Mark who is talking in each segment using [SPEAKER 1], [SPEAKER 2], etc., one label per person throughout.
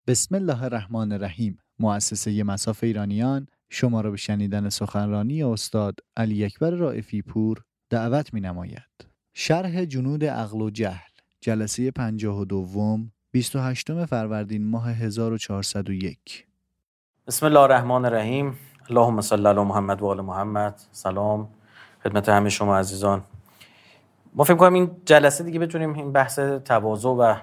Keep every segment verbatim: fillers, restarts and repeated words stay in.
[SPEAKER 1] بسم الله الرحمن الرحیم. مؤسسه مصاف ایرانیان شما را به شنیدن سخنرانی استاد علی اکبر رائفی پور دعوت می‌نماید. شرح جنود عقل و جهل، جلسه پنجاه و دو، بیست و هشتم فروردین ماه هزار و چهارصد و یک.
[SPEAKER 2] بسم الله الرحمن الرحیم. اللهم صل علی محمد و آل محمد. سلام خدمت همه شما عزیزان. ما فکر کنم این جلسه دیگه بتونیم این بحث تواضع و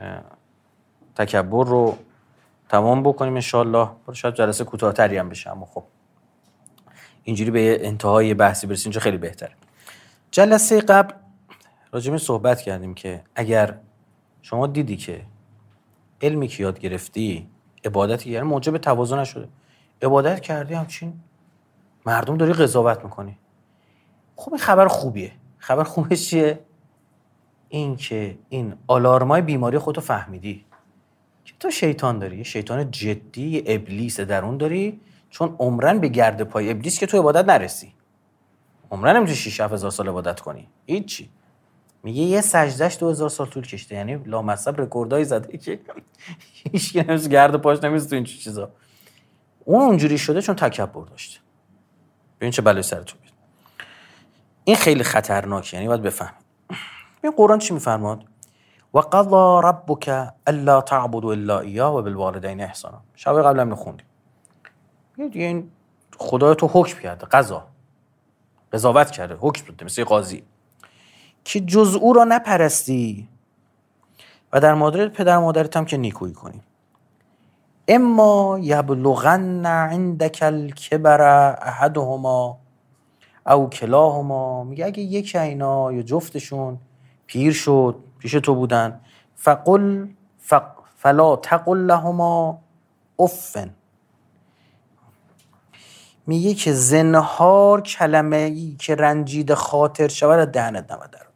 [SPEAKER 2] تکبر رو تمام بکنیم ان شاء الله. شاید جلسه کوتاه‌تری هم بشه، اما خب اینجوری به انتهای بحثی برسیم اینجا خیلی بهتره. جلسه قبل راجع به صحبت کردیم که اگر شما دیدی که علمی که یاد گرفتی، عبادتی یعنی موجب تواضع نشده، عبادت کردی همچین مردم داری قضاوت میکنی، خب این خبر خوبیه. خبر خوبش چیه؟ این که این آلارمای بیماری خودتو فهمیدی که تو شیطان داری، شیطان جدی، ابلیس درون داری، چون عمرن به گرد پای ابلیس که تو عبادت نرسی. عمرن نمیتونی شش هفت هزار سال عبادت کنی، هیچی. میگه یه سجدهش دو هزار سال طول کشیده، یعنی لامصب رکوردای زده که هیچ کی نمیز گرد پاش نمیز تو این چیزا. اون اونجوری شده چون تکبر داشته. ببین چه بلایی سرتون بیاد. این خیلی خطرناکه، یعنی باید بفهم. این قرآن چی میفرماد؟ و قضى ربك الا تعبدوا الا اياه و بالوالدین احسانا. شب قبل هم خوندیم. دیگه این خدای تو حکم کرده، قضا قضاوت کرده، حکم داده، مثل قاضی که جز او را نپرستی و در مادر پدر مادرت هم که نیکویی کنی. اما یبلغن عندك الكبر احدهما او کلاهما. میگه اگه یکی اینا یا جفتشون پیر شد، پیش تو بودن، فقل فق فلا تقل لهما اف. میگه که زنهار کلمه ای که رنجید خاطر شود از دهنت نود درد.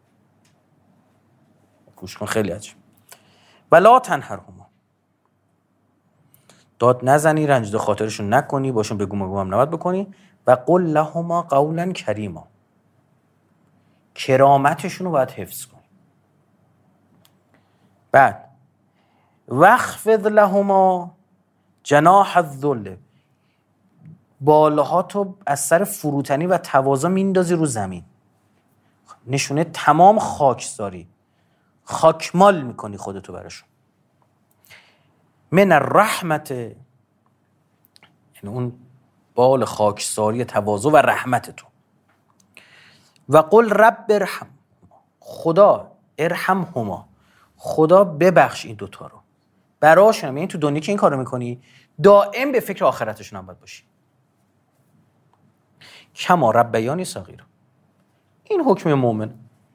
[SPEAKER 2] گوش کن، خیلی عجیب. ولا تنهرهما. داد نزنی، رنجید خاطرشون نکنی، باشون بگو مگو هم نباید بکنی. و قل لهما قولا کریما. کرامتشون رو باید حفظ کنی. بعد واخفض لهما جناح الذل. بالها تو از سر فروتنی و تواضع میندازی رو زمین، نشونه تمام خاکساری، خاکمال میکنی خودتو براشون. من الرحمت، یعنی اون بال خاکساری تواضع و رحمت تو. و قل رب ارحم، خدا ارحمهما، خدا ببخش این دوتا رو براشون. یعنی تو دنیا که این کارو میکنی دائم به فکر آخرتشون هم باید باشی. کما ربیانی صغیر. این حکم مومن.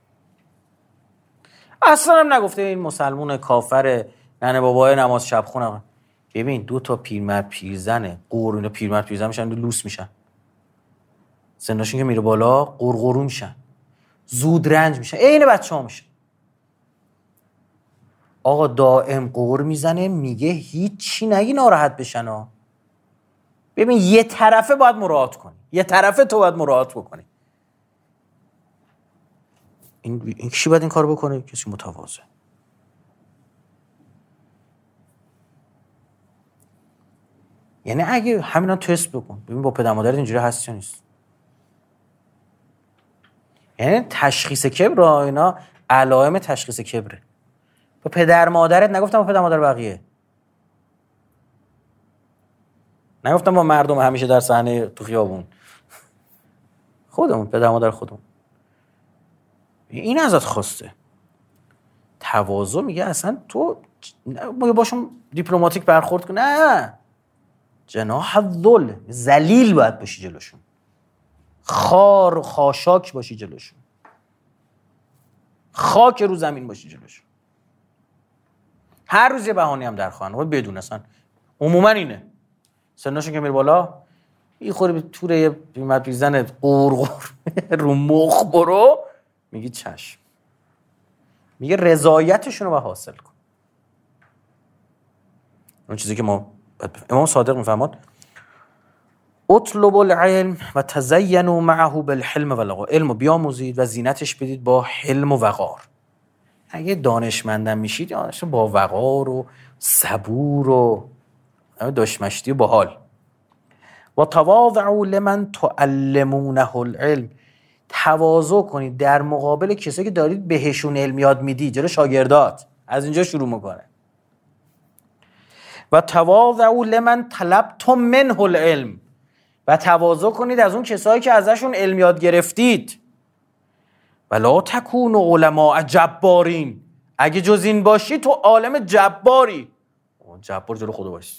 [SPEAKER 2] اصلا هم نگفته این مسلمون کافر ننه بابای نماز شب خونه. ببین دو تا پیرمرد پیرزنه قرون، پیرمرد پیرزن میشن لوس میشن، سنشون که میره بالا قرقرو میشن، زود رنج میشن، عین بچه‌ها میشن. آقا دائم قور میزنه، میگه هیچی نگی ناراحت بشن ها. ببین یه طرفه باید مراعات کنی، یه طرفه تو باید مراعات بکنی. این این کی باید این کار بکنه؟ کسی متواضع. یعنی اگه همینا تست بکن ببین با پدر مادرت اینجوری هست یا نیست. یعنی تشخیص کبر، اینا علائم تشخیص کبره. با پدر مادرت نگفتم، با پدر مادر بقیه نگفتم، با مردم همیشه در صحنه تو خیابون، خودمون پدر مادر خودمون. این ازت خواسته تواضع. میگه اصلا تو باشون دیپلماتیک برخورد کن، نه، جناح الذل، ذلیل باید باشی جلوشون، خار و خاشاک باشی جلوشون، خاک رو زمین باشی جلوشون. هر روز یه بهانه هم در خواهن باید بدون، اصلا عموما اینه. سنشون که میره بالا این خوری به توره یه بیمت بیزن قرقر رو مخ برو، میگی چشم. میگه رضایتشون رو باید حاصل کن. اون چیزی که ما امام صادق میفرماد اطلب العلم و تزینوا معه بالحلم و الوقار. علم رو بیاموزید و زینتش بدید با حلم و وقار. اگه دانشمندم میشید دانش با وقار و صبور و داشمشتی و باحال. و تواضعوا لمن تعلمونه العلم، تواضع کنید در مقابل کسایی که دارید بهشون علم یاد میدی، جلو شاگردات. از اینجا شروع میکنه. و تواضعوا لمن طلبتم منه العلم، و تواضع کنید از اون کسایی که ازشون علم یاد گرفتید. ولا تکونوا علماء جبارین، اگه جز این باشی تو عالم جباری. جبار جلو خدا باشی.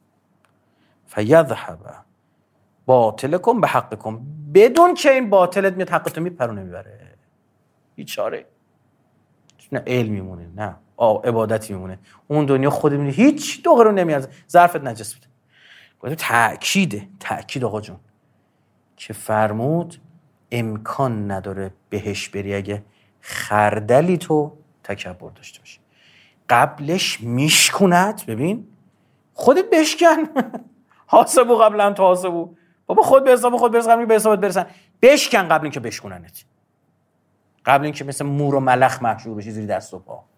[SPEAKER 2] فیذهب باطلکم به حقکم، بدون که این باطلت میاد حقتو میپرونه میبره. هیچ چاره، نه علم میمونه نه عبادتی میمونه. اون دنیا خود میبینی هیچ دو قرون نمیارزه. ظرفت نجس بوده. گفتم تأکیده، تأکید آقا جون که فرمود امکان نداره بهش بری اگه خردلی تو تکبر داشته باشی. قبلش میشکند. ببین خودت بشکن. حاسبو قبل ان تحاسبو، بابا خود به حساب خود برس قبل به حسابت برسن. بشکن قبل اینکه بشکننت، قبل اینکه مثل مور و ملخ محشور بشی زیر دست و پا.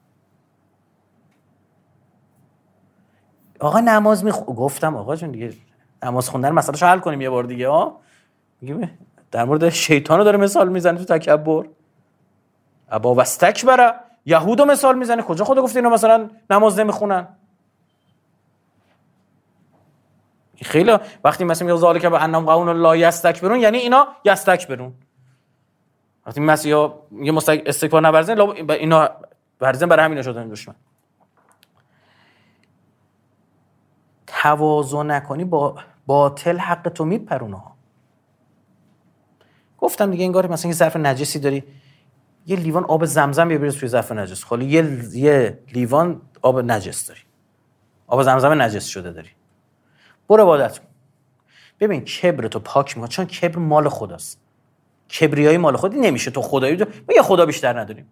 [SPEAKER 2] آقا نماز می گفتم آقا جون دیگه نماز خوندن مسئلهشو حل کنیم یه بار دیگه. ها میگه در مورد شیطانو داره مثال میزنه تو تکبر. ابا واستکبر، یهودو مثال میزنه. کجا خدا گفته اینا مثلا نماز نمیخونن؟ خیلی وقتی مثلا میگه ذالک بانهم قوم لا یستکبرون، یعنی اینا یستکبرون. وقتی مسیحا میگه مستق استکبار نورزن، اینا ورزن برای همینا شدن دشمن. تواضع نکنی با باطل حق تو میپرونه. گفتم دیگه انگار مثلا یه ظرف نجسی داری، یه لیوان آب زمزم بریز توی ظرف نجس. خالی یه یه لیوان آب نجس داری، آب زمزم نجس شده داری، برو عبادت کن. ببین کبرتو پاک میکنه، چون کبر مال خداست. کبریایی مال خودی نمیشه. تو خدایی تو ما یه خدا بیشتر نداریم،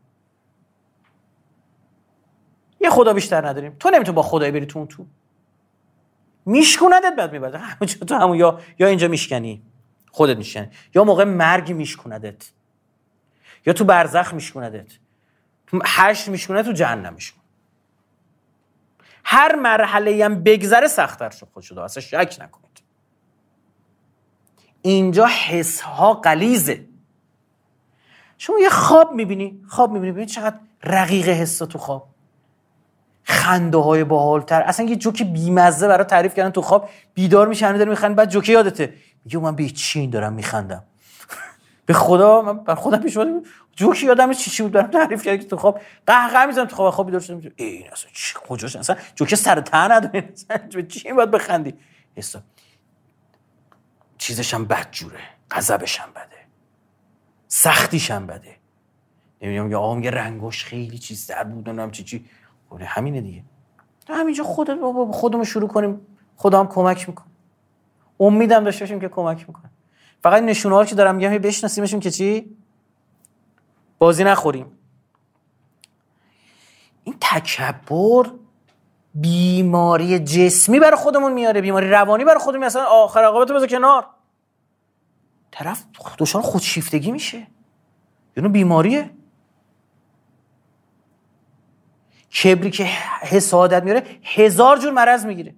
[SPEAKER 2] یه خدا بیشتر نداریم. تو نمیتونی با خدایی بری تو اون تو میشکوندت بعد میبره همونجا تو همون، یا یا اینجا میشکنی خودت میشکنی، یا موقع مرگ میشکوندت، یا تو برزخ میشکوندت، تو حشر میشکوندت، تو جهنم میشکوند. هر مرحله‌ای هم بگذره سخت‌تر شد خود شده، اصلا شک نکنید. اینجا حس‌ها غلیظه. شما یه خواب میبینی، خواب میبینی ببین چقدر رقیق حسا تو خواب. خنده های باحال‌تر، اصلا یه جوک بیمزه برای تعریف کردن تو خواب. بیدار میشی هنوز داری میخندی، بعد جوک یادته میگه من به چین دارم میخندم. به خدا من بر خودم پیش اومد جوک یادم چی چی بود برام تعریف کردی که تو خواب قهقه میزنم. تو خواب خواب بیدار شدم میگم این اصلا چی کجاش، اصلا جوک سر ته نداره، به چی باید بخندی؟ حساب چیزش هم بد جوره، غضبش هم بده، سختیش هم بده. نمیدونم یا آقا میگه رنگش خیلی چیز در بود، نمیدونم چی چی. خب همینه دیگه. تو همینجا خودت بابا خودمون شروع کنیم، خدا هم کمک میکنه. امیدم داشته باشیم که کمک میکنه. فقط نشونه‌ها رو که دارم میگم بشناسیمشون که چی بازی نخوریم. این تکبر بیماری جسمی برای خودمون میاره، بیماری روانی برای خودمون. مثلا آخر عاقبت بذار کنار، طرف دچار خودشیفتگی میشه، اینو بیماریه. کبری که حسادت میاره هزار جور مرض میگیره.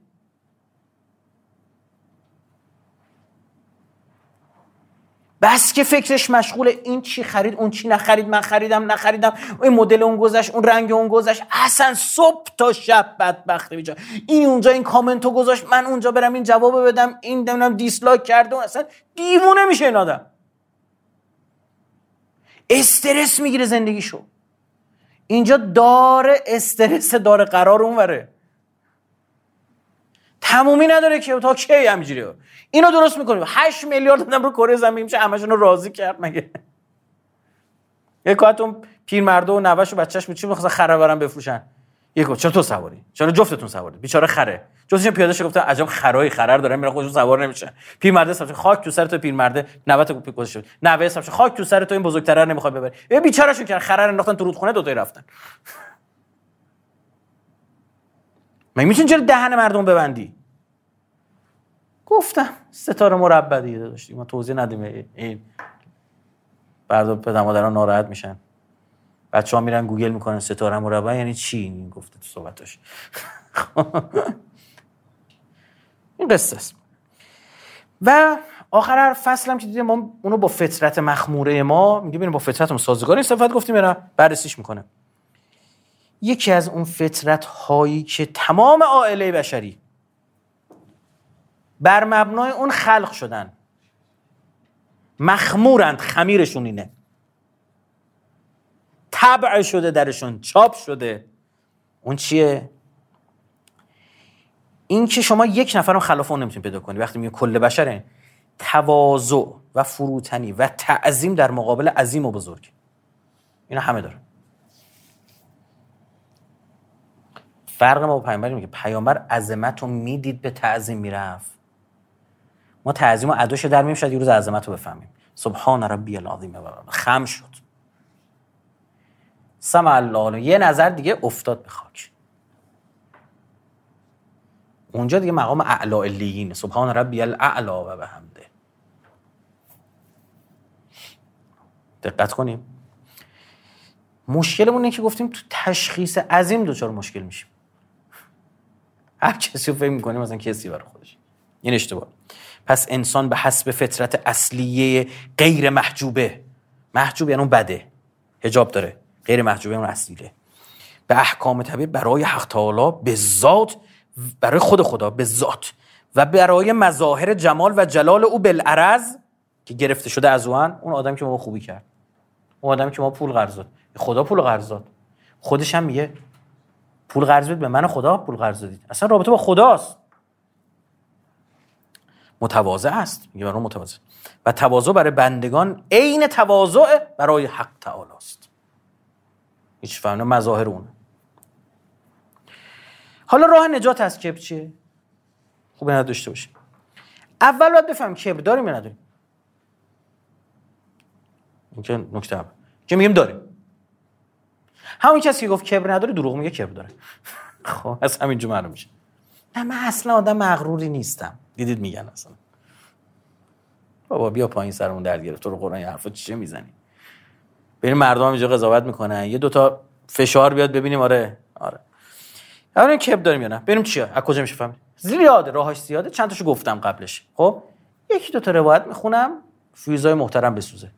[SPEAKER 2] بس که فکرش مشغوله این چی خرید اون چی نخرید، من خریدم نخریدم، این مدل اون گذشت، اون رنگ اون گذشت، اصلا صبح تا شب بدبخته بیچاره. این اونجا این کامنتو گذاشت، من اونجا برم این جواب بدم، این نمیدونم دیسلایک کرده، اصلا دیوونه میشه این آدم. استرس میگیره زندگیشو. اینجا داره استرس داره قرار اونوره، تمومی نداره که تا کی همینجوریه. اینو درست میکنیم. هشت میلیارد آدم رو کره زمین میشه همشون رو راضی کرد مگه؟ یک وقت اون پیرمرده و نوه‌ش و بچه‌ش بود چی می‌خواستن خره برام بفروشن. یک وقت چرا تو سواری؟ چرا جفتتون سواری؟ بیچاره خره. جفتشون پیاده شو گفتن عجب خرای خرر دارن میرن خودشون سوار نمیشن. پیرمرده سمش خاک تو سر تو پیرمرده نوه تا گذاشت شد. نوه سمش خاک تو سر تو این بزرگتره رو نمیخواد ببره. ای بیچارهشون کردن خرر انداختن تو رودخونه دو تایی رفتن. من میتونی چرا دهن مردم ببندی؟ گفتم ستاره مربع دیگه داشتیم ما توضیح ندیم. این بعدا پدر مادران ناراحت میشن. بچه‌ها میرن گوگل میکنن ستاره مربع یعنی چی، این گفته تو صحبتاش. این قصه است. و آخر هر فصل هم که دیدیم ما اونو با فطرت مخموره ما میگه بریم با فطرتمون سازگار این صفت گفتیم اینا بررسیش میکنه. یکی از اون فطرت هایی که تمام عائله بشری بر مبنای اون خلق شدن، مخمورند، خمیرشون اینه، طبع شده درشون، چاپ شده. اون چیه؟ این که شما یک نفرم خلاف اون نمیتونید پیدا کنی. وقتی میگه کل بشره، تواضع و فروتنی و تعظیم در مقابل عظیم و بزرگ، اینا همه داره. فرق ما با پیامبر اینه که پیامبر عظمت رو میدید به تعظیم میرفت، ما تعظیم و اداش در میم شد یه روز عظمت رو بفهمیم. سبحان ربی العظیم و خم شد، سمع الله، یه نظر دیگه افتاد به خاک. اونجا دیگه مقام اعلا علیین، سبحان ربی الاعلا و بحمده. دقت کنیم. مشکلمون اینه که گفتیم تو تشخیص عظیم دوچار مشکل میشیم. هر کسی رو فکر میکنیم مثلا کسی برای خودش. این اشتباه. پس انسان به حسب فطرت اصلیه غیر محجوبه، محجوب یعنی اون بده، حجاب داره، غیر محجوبه اون اصلیه، به احکام طبیعی برای حق تعالی به ذات، برای خود خدا به ذات و برای مظاهر جمال و جلال او بالعرض که گرفته شده از اون اون آدم که ما خوبی کرد، اون آدم که ما پول قرض داد، خدا پول قرض داد، خودش هم میگه پول قرض بدید به من، خدا پول قرض دادید. اصلا رابطه با خداست. متواضع است، میگه برای متواضع و تواضع برای بندگان عین تواضع برای حق تعالی است. هیچ فهمه مظاهر اون. حالا راه نجات از کبر چیه؟ خوب اینا داشته باشیم. اول باید بفهم کبر داریم یا نداریم. این که نکته اول که میگیم داریم. همون کسی که گفت کبر نداره دروغ میگه، کبر داره. خب از همینجا معلوم میشه. نه من اصلا آدم مغروری نیستم. دیدید میگن اصلا بابا بیا پایین سرمون درد گرفت، تو رو قرآن حرفا چیه میزنی؟ ببین مردم اینجا قضاوت میکنن، یه دوتا فشار بیاد ببینیم. آره آره الان کبر داریم یا نه، ببینیم چیه، از کجا میشه فهمید. زیاده، راهاش زیاده، چند تاشو گفتم قبلش. خب یکی دو تا روایت میخونم، فیوزای محترم بسوزه.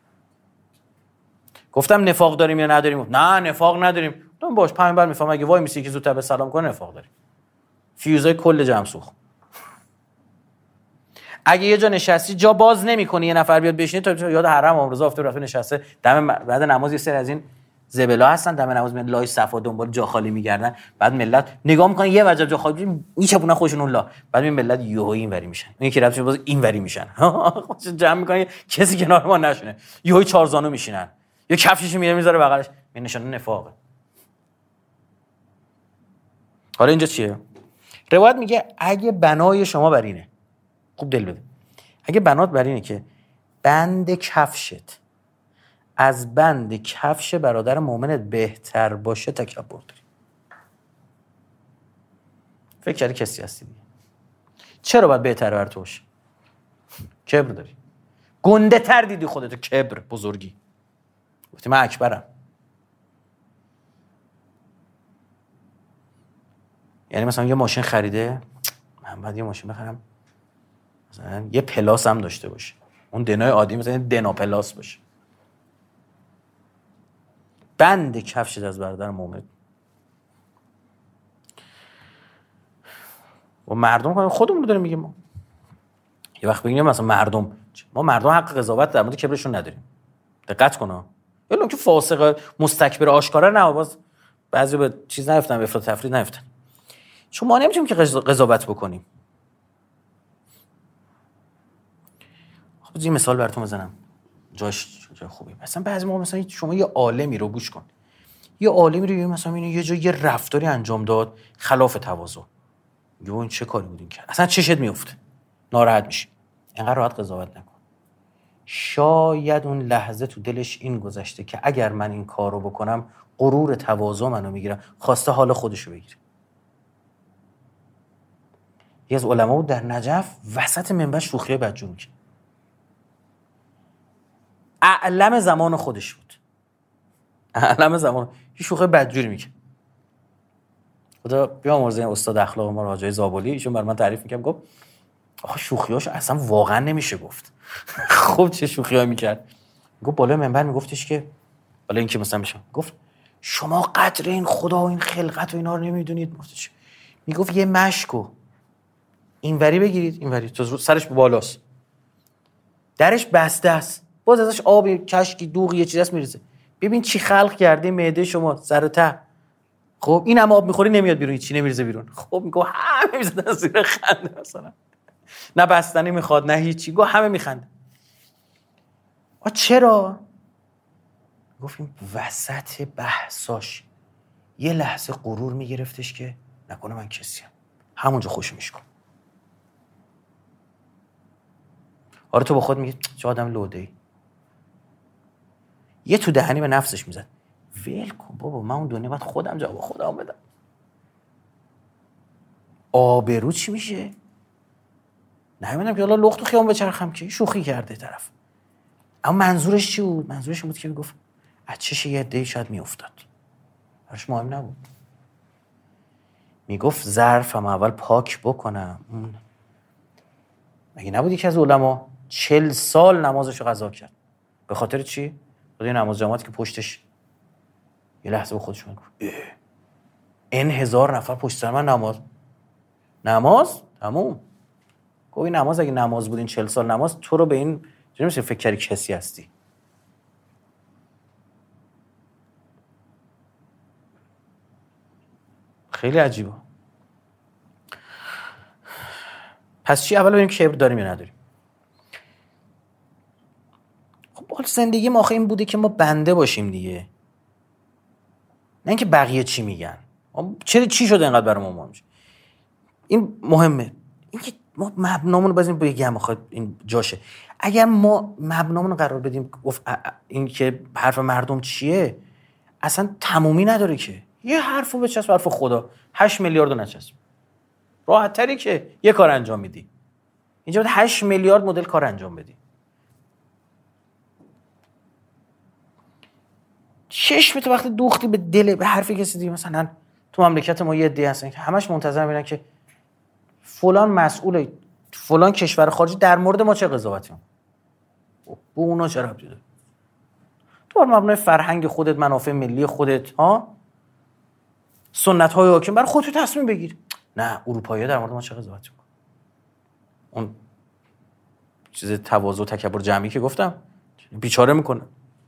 [SPEAKER 2] گفتم نفاق داریم یا نداریم؟ نه نفاق نداریم. دون باش پیامبر میفهمه اگه وای میسی که زودتر به سلام کنه نفاق داریم. فیوزای کل جمع سوخت. اگه یه جا نشستی جا باز نمی‌کنی یه نفر بیاد بشینه، تا یاد حرم امروز افتاد رفته نشسته دم بعد نماز یه سری از این زبلا هستن دم نماز میاد لای صفا دنبال جا خالی میگردن، بعد ملت نگاه میکنن یه وجب جا خالی میچپونن خودشون اون لا، بعد این ملت یهو اینوری میشن، اون یکی رفتش باز اینوری میشن، خودشون جمع میکنن کسی کنار ما نشونه، یهو چهار زانو میشینن، یا کفشش میاره میذاره بغلش، این نشانه نفاقه. حالا اینجا چیه؟ روایت میگه اگه بنای شما بر اینه، خوب دل بده، اگه بنات بر اینه که بند کفشت از بند کفش برادر مؤمنت بهتر باشه، تکبر داری. فکر کردی کسی هستی دیگه. چرا باید بهتر بر تو باشه؟ کبر داری، گنده تر دیدی خودتو، کبر، بزرگی. گفتی من اکبرم. یعنی مثلا یه ماشین خریده، من باید یه ماشین بخرم مثلا یه پلاس هم داشته باشه، اون دنای عادی مثلا دنا پلاس باشه. بند کفشت از برادر مؤمن. و مردم خودمون رو داریم میگیم. ما یه وقت بگیم مثلا مردم، ما مردم حق قضاوت در مورد کبرشون نداریم. دقت کن. یعنی که فاسق مستکبر آشکارا نه، باز بعضی به چیز نیفتن، به افراط تفرید نیفتن. چون ما نمیتونیم که قضاوت بکنیم. خب یه مثال براتون بزنم. جاش جای خوبی. مثلا بعضی موقع مثلا شما یه عالمی رو گوش کن. یه عالمی رو مثلا اینو یه جای یه رفتاری انجام داد خلاف تواضع. یه این چه کاری بود این کرد؟ اصلا چشت میفته. ناراحت میشی. اینقدر راحت قضاوت نکن. شاید اون لحظه تو دلش این گذشته که اگر من این کارو بکنم غرور تواضع منو میگیره، خواسته حال خودشو بگیره. یه از علما بود در نجف وسط منبر شوخی بدجور می‌کرد. اعلم زمان خودش بود. علم زمان یه شوخی بدجوری میگه. خدا بیامرزه استاد اخلاق ما حاج زابلی، ایشون بر من تعریف میکرد، گفت آخه شوخیاش اصلا واقعا نمیشه گفت. خب چه شوخیایی میکرد؟ گفت بالا منبر میگفتش که بالا اینکه مثلا میشه گفت شما قدر این خدا و این خلقت و اینا رو نمیدونید. میگفت یه مشکو اینوری بگیرید، اینوری تو سرش بالاست، درش بسته است، باز ازش آب کشکی دوغ یه چیزاست میریزه، ببین چی خلق کرده معده شما سر ته. خب این هم آب میخوری نمیاد بیرون، چی نمیریزه بیرون. خب میگه همه میزدن زیر خنده، مثلا نه بستنی میخواد نه هیچی، گفت همه میخنده. آ چرا؟ گفتیم وسط بحثاش یه لحظه غرور میگرفتش که نکنه من کسیم، همونجا خوش میشکن. آره تو با خود میگی چه آدم لوده‌ای. یه تو دهنی به نفسش میزد، ول کن بابا من اون دنیا باید خودم جواب خودم بدم. آبرو چی میشه؟ نمیدونم که حالا لخت و خیام بچرخم که شوخی کرده طرف. اما منظورش چی بود؟ منظورش بود که میگفت از چش یه عده‌ای شاید میافتاد، براش مهم نبود. میگفت ظرفم اول پاک بکنم. مگه نبود یکی از علما چل سال نمازشو قضا کرد؟ به خاطر چی؟ خاطر نماز جماعتی که پشتش یه لحظه به خودش میگفت این هزار نفر پشت سر من نماز نماز تموم. گفت این نماز اگه نماز بود، این چل سال نماز، تو رو به این چه میشه فکر کردی کسی هستی؟ خیلی عجیبه. پس چی؟ اول ببینیم کبر داریم یا نداریم. خب حال زندگی ما آخه این بوده که ما بنده باشیم دیگه، نه اینکه بقیه چی میگن. چرا چی شده اینقدر برای ما مهم میشه؟ این مهمه، اینکه ما مبنامون رو بزنیم بگم آخه این جاشه. اگر ما مبنامون قرار بدیم گفت این که حرف مردم چیه، اصلا تمومی نداره که. یه حرفو بچسب حرف خدا، هشت میلیارد رو نچسب. راحت تری که یه کار انجام میدی. اینجا باید هشت میلیارد مدل کار انجام بدی. چشمت وقتی دوختی به دل به حرف کسی دیگه، مثلا تو مملکت ما یه عده هستن که همش منتظر میرن که فلان مسئول فلان کشور خارجی در مورد ما چه قضاوتی کنه. به اونا چه ربطی داره؟ تو بر مبنای فرهنگ خودت، منافع ملی خودت، ها سنت های حاکم برای خودت تصمیم بگیر. نه اروپایی‌ها در مورد ما چه قضاوتی کنه. اون چیز تواضع و تکبر جمعی که گفتم بیچاره میکنه.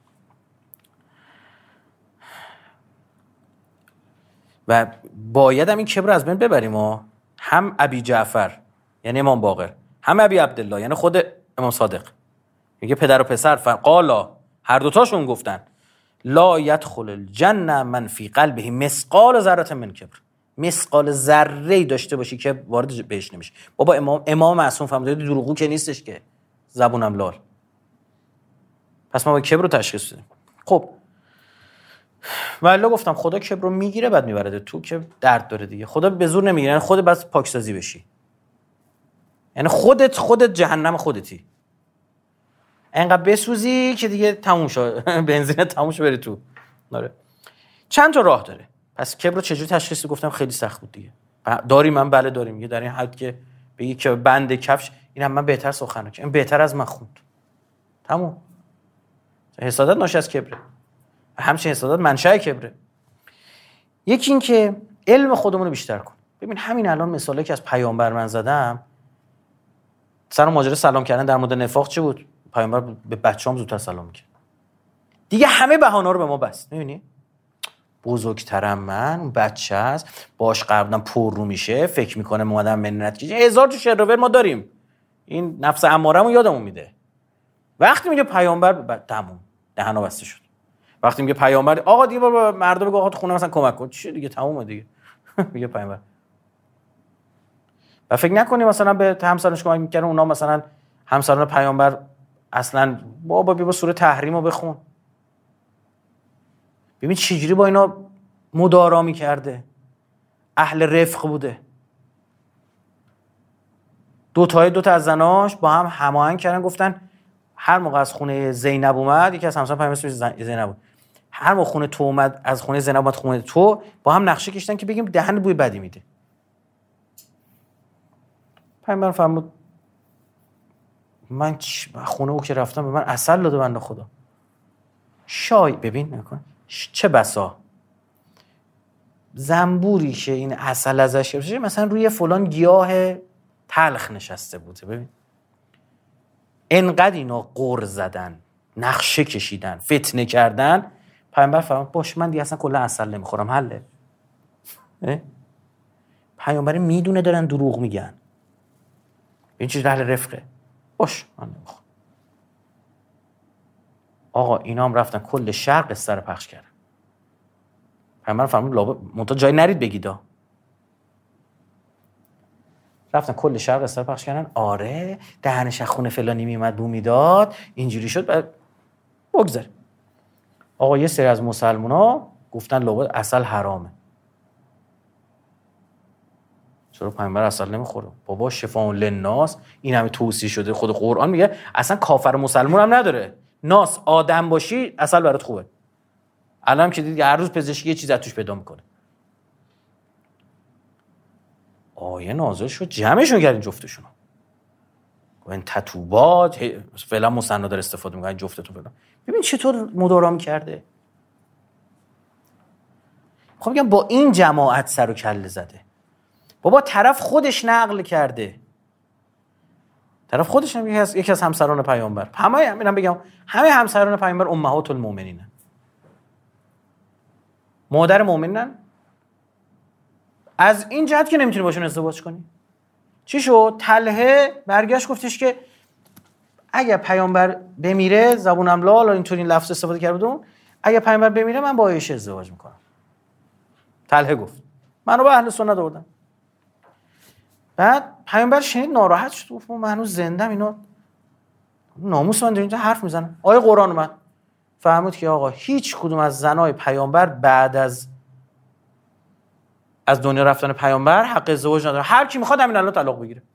[SPEAKER 2] و باید هم این کبر از بین ببریم. ها هم ابی جعفر یعنی امام باقر، هم ابی عبدالله یعنی خود امام صادق، میگه پدر و پسر قالا، هر دوتاشون گفتن لا یدخل الجنه من فی قلبه مثقال ذره من کبر. مثقال ذره‌ای داشته باشی که وارد بهش نمیشه. بابا امام امام معصوم فهمیده دروغو که نیستش که، زبونم لال. پس ما با کبر رو تشخیص بدیم. خب والله گفتم خدا کبر رو میگیره بعد میبرده تو که درد داره دیگه. خدا به زور نمیگیره، یعنی خودت بس پاکسازی بشی، یعنی خودت خودت جهنم خودتی، اینقدر بسوزی که دیگه تموم شد، بنزین تموم شد بری تو. آره چند تا راه داره. پس کبر رو چجوری تشخیص گفتم خیلی سخت بود دیگه. داریم من بله داریم، میگه در این حد که بگی که بند کفش این هم من بهتر سخن کنم، این بهتر از من خوند، تموم. حسادت ناشی از کبره، همچنین حسادت منشأ کبره. یکی این که علم خودمون رو بیشتر کن. ببین همین الان مثالی که از پیامبر من زدم، سر ماجرا سلام کردن در مورد نفاق چه بود؟ پیامبر به بچه‌ام زودتر سلام می‌کرد. دیگه همه بهانه‌ها رو به ما بست. می‌بینی؟ بزرگترم من، اون بچه است، باش قبلا پر رو میشه، فکر میکنه اومدن منت کیه. هزار جو شروور ما داریم. این نفس اماره‌مون یادمون میده. وقتی میگه پیامبر تموم، دهنا بسته شد. وقتی میگه پیامبر آقا دیگه با مردم بگو آقا تو خونه مثلا کمک کن، چی دیگه تمومه دیگه. میگه پیامبر. و فکر نکنی مثلا به همسرش کمک میکنه، اونا مثلا همسران پیامبر اصلا بابا بیا با سوره تحریم رو بخون. ببین چجوری با اینا مدارا میکرده، اهل رفق بوده. دو تای دو تا از زناش با هم هماهنگ کردن، گفتن هر موقع از خونه زینب اومد، یکی از همسران پیامبر اسمش زینب بود، هر موقع خونه تو اومد، از خونه زینب اومد خونه تو، با هم نقشه کشیدن که بگیم دهن بوی بدی میده. پیامبر فرمود من خونه او که رفتم به من عسل داده بنده خدا. شای ببین نکن چه بسا زنبوری که این عسل ازش گرفته مثلا روی فلان گیاه تلخ نشسته بوده. ببین انقدر اینا قر زدن، نقشه کشیدن، فتنه کردن. پیامبر فرمود باش من دیگه اصلا کلا عسل نمیخورم، حله. پیامبر میدونه دارن دروغ میگن، این چیز اهل رفقه، باش من نمیخورم. آقا اینا هم رفتن کل شرق قصه رو پخش کردن. پیامبر فرمود لابد منتها جای نرید بگیدا. رفتن کل شرق قصه رو پخش کردن. آره دهنش از خونه فلانی میومد بو میداد، اینجوری شد. بعد بگذار آقا یه سری از مسلمونا گفتن لابد عسل حرامه. چرا پیامبر عسل نمیخوره؟ بابا شفاء للناس، این همه توصیه شده، خود قرآن میگه اصلا کافر مسلمون هم نداره. ناس آدم باشی عسل برات خوبه. الان که دیدی هر روز پزشکی یه چیز از توش پیدا میکنه. آیه نازل شد جمعشون کردین جفتشون. این تتوبات فعلا مسندا استفاده میکنن جفتتون فعلا. ببین چطور مدارا میکرده. خب میگم با این جماعت سر و کله زده. بابا طرف خودش نقل کرده. طرف خودش هم یکی از یکی از همسران پیامبر. همه همینم بگم همه همسران پیامبر امهات المؤمنینن. مادر مؤمنین. از این جهت که نمیتونی باشون ازدواج کنی. چی شد؟ طلحه برگشت گفتش که اگه پیامبر بمیره، زبونم لال اینطوری این لفظ استفاده کرده بودم، اگه پیامبر بمیره من با عایشه ازدواج میکنم. طلحه گفت منو به اهل سنت آوردن. بعد پیامبر شنید ناراحت شد، گفت من هنوز زندم، اینا ناموس من اینجا حرف میزنن. آیه قرآن اومد فهمید که آقا هیچ کدوم از زنای پیامبر بعد از از دنیا رفتن پیامبر حق ازدواج نداره. هر کی میخواد همین الان طلاق بگیره.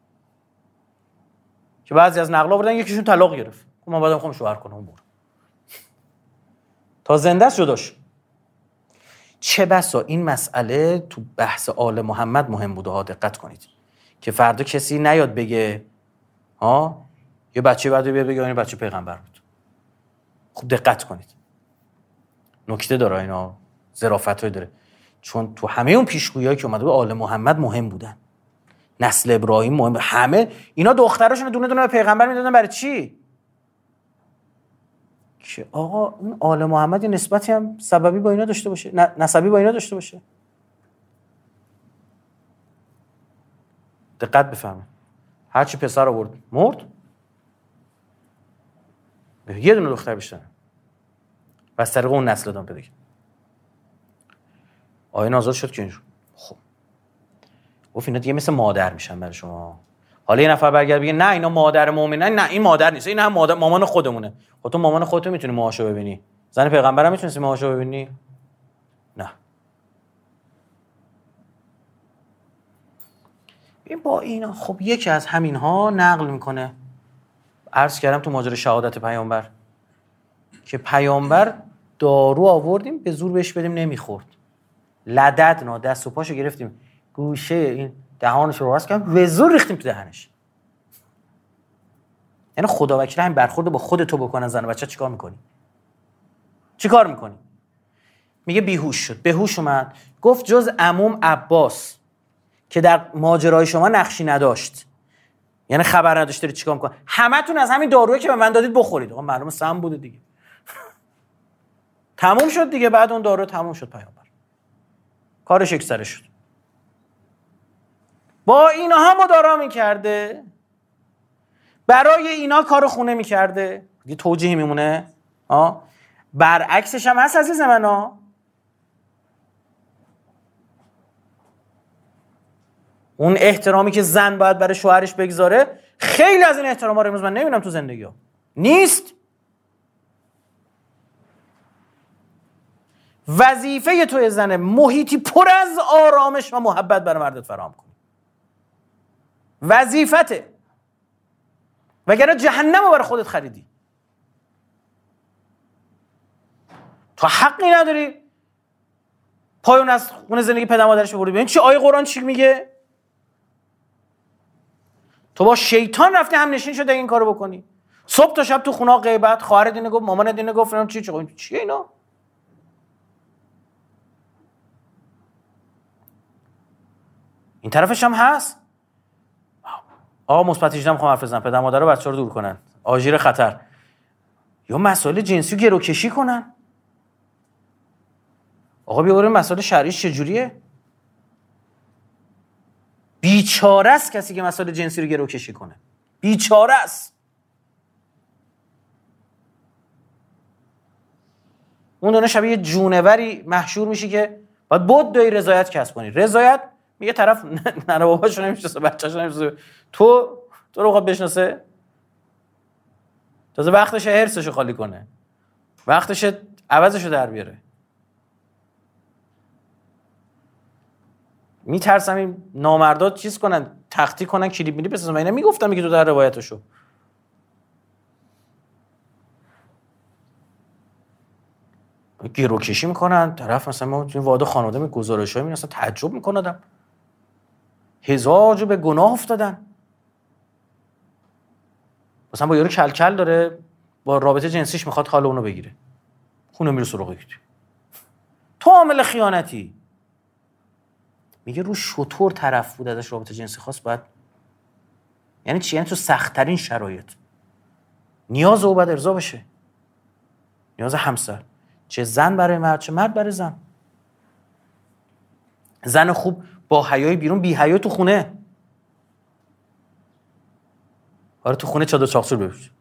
[SPEAKER 2] که بعضی از نقلا بردن یکیشون طلاق گرفت. من بعدم خودم شوهر کنم برو. تا زنده است جداش. چه بسا این مسئله تو بحث آل محمد مهم بوده ها، دقت کنید که فردا کسی نیاد بگه ها یه بچه بعد بیاد بگه این بچه پیغمبر بود. خوب دقت کنید. نکته داره اینا، ظرافتایی داره. چون تو همه اون پیشگویی‌هایی که اومده به آل محمد مهم بودن. نسل ابراهیم مهم، همه اینا دختراشون دونه دونه به پیغمبر میدادن. برای چی؟ که آقا اون آل محمد یه نسبتی هم سببی با اینا داشته باشه، نسبی با اینا داشته باشه. دقت بفهمه. هر چی پسر آورد مرد، یه دونه دختر بیشتر و از طریق اون نسل ادامه پیدا کرد. آیه نازل شد که اینجور. خب گفت اینا دیگه مثل مادر میشن برای شما. حالا یه نفر برگرد بگه نه اینا مادر مؤمنن، نه این مادر نیست، این هم مادر مامان خودمونه. خب تو مامان خودت میتونی موهاشو ببینی؟ زن پیغمبر هم میتونی موهاشو ببینی؟ نه. این با اینا خب یکی از همین ها نقل میکنه. عرض کردم تو ماجرای شهادت پیامبر که پیامبر دارو آوردیم به زور بهش بدیم نمیخورد. لددنا دست و پاشو گرفتیم، گوشه این دهانش رو راست کردیم و زور ریختیم تو دهنش. یعنی خدا وکیل همین برخورد با خودت تو بکنن زن و بچه چیکار میکنی؟ چیکار میکنی؟ میگه بیهوش شد. بهوش اومد گفت جز عموم عباس که در ماجرای شما نقشی نداشت، یعنی خبر نداشت دارید چیکار میکنی، همتون از همین دارویی که به من دادید بخورید. آقا معلومه سم بوده دیگه. تموم شد دیگه. بعد اون دارو تموم شد، پیامبر کارش اکسره شد. با اینها مدارا میکرده، برای اینا کار خونه میکرده. یه توجیه میمونه. آه برعکسش هم هست عزیز من. ها اون احترامی که زن باید برای شوهرش بگذاره، خیلی از این احتراما رو امروز من نمیبینم تو زندگی ها. نیست. وظیفه تو زنه محیطی پر از آرامش و محبت برای مردت فراهم کنی. وظیفته. وگرنه جهنم رو برای خودت خریدی. تو حقی نداری پایون از خونه زندگی پدر مادرش ببری. ببین چی آیه قرآن چی میگه؟ تو با شیطان رفتی هم نشین شده این کارو بکنی. صبح تا شب تو خونه غیبت، خواهرت اینو گفت، مامانت اینو گفت، فلان چی چی چیه اینا؟ این طرفش هم هست. آقا مثبت هجده میخوام حرف بزنم، پدر مادر رو بچه‌ها رو دور کنن، آژیر خطر، یا مسائل جنسی رو گروکشی کنن. آقا بیا بریم مسائل شرعیش چجوریه؟ بیچاره است کسی که مسائل جنسی رو گروکشی کنه، بیچاره است. اون دونه شبیه جونوری محشور میشی که باید بود دایی رضایت کسب کنی. رضایت میگه طرف نره باباشو نمیشناسه، بچه‌شو نمیشناسه، تو تو رو خواهد بشناسه؟ تازه وقتشه هرسشو خالی کنه، وقتشه عوضشو در بیاره. میترسم این نامردات چیز کنن، تختی کنن، کلیپ میلی بسازن. من نمیگفتم که تو در روایتشو. گروکشی میکنن، طرف مثلا ما تو واده خانواده می گزارشای می اصلا تعجب میکنه آدم. هزار جو به گناه افتادن. مثلا با یارو کل کل داره، با رابطه جنسیش میخواد حال اونو بگیره، خونه میره سراغ یکی. تو عامل خیانتی. میگه رو شطور طرف بود ازش رابطه جنسی خواست، باید یعنی چی؟ یعنی تو سخت‌ترین شرایط نیاز او باید ارضا بشه. نیاز همسر، چه زن برای مرد چه مرد برای زن. زن خوب با حیای بیرون، بی حیا تو خونه. آره تو خونه چادر چاقچور بپوش.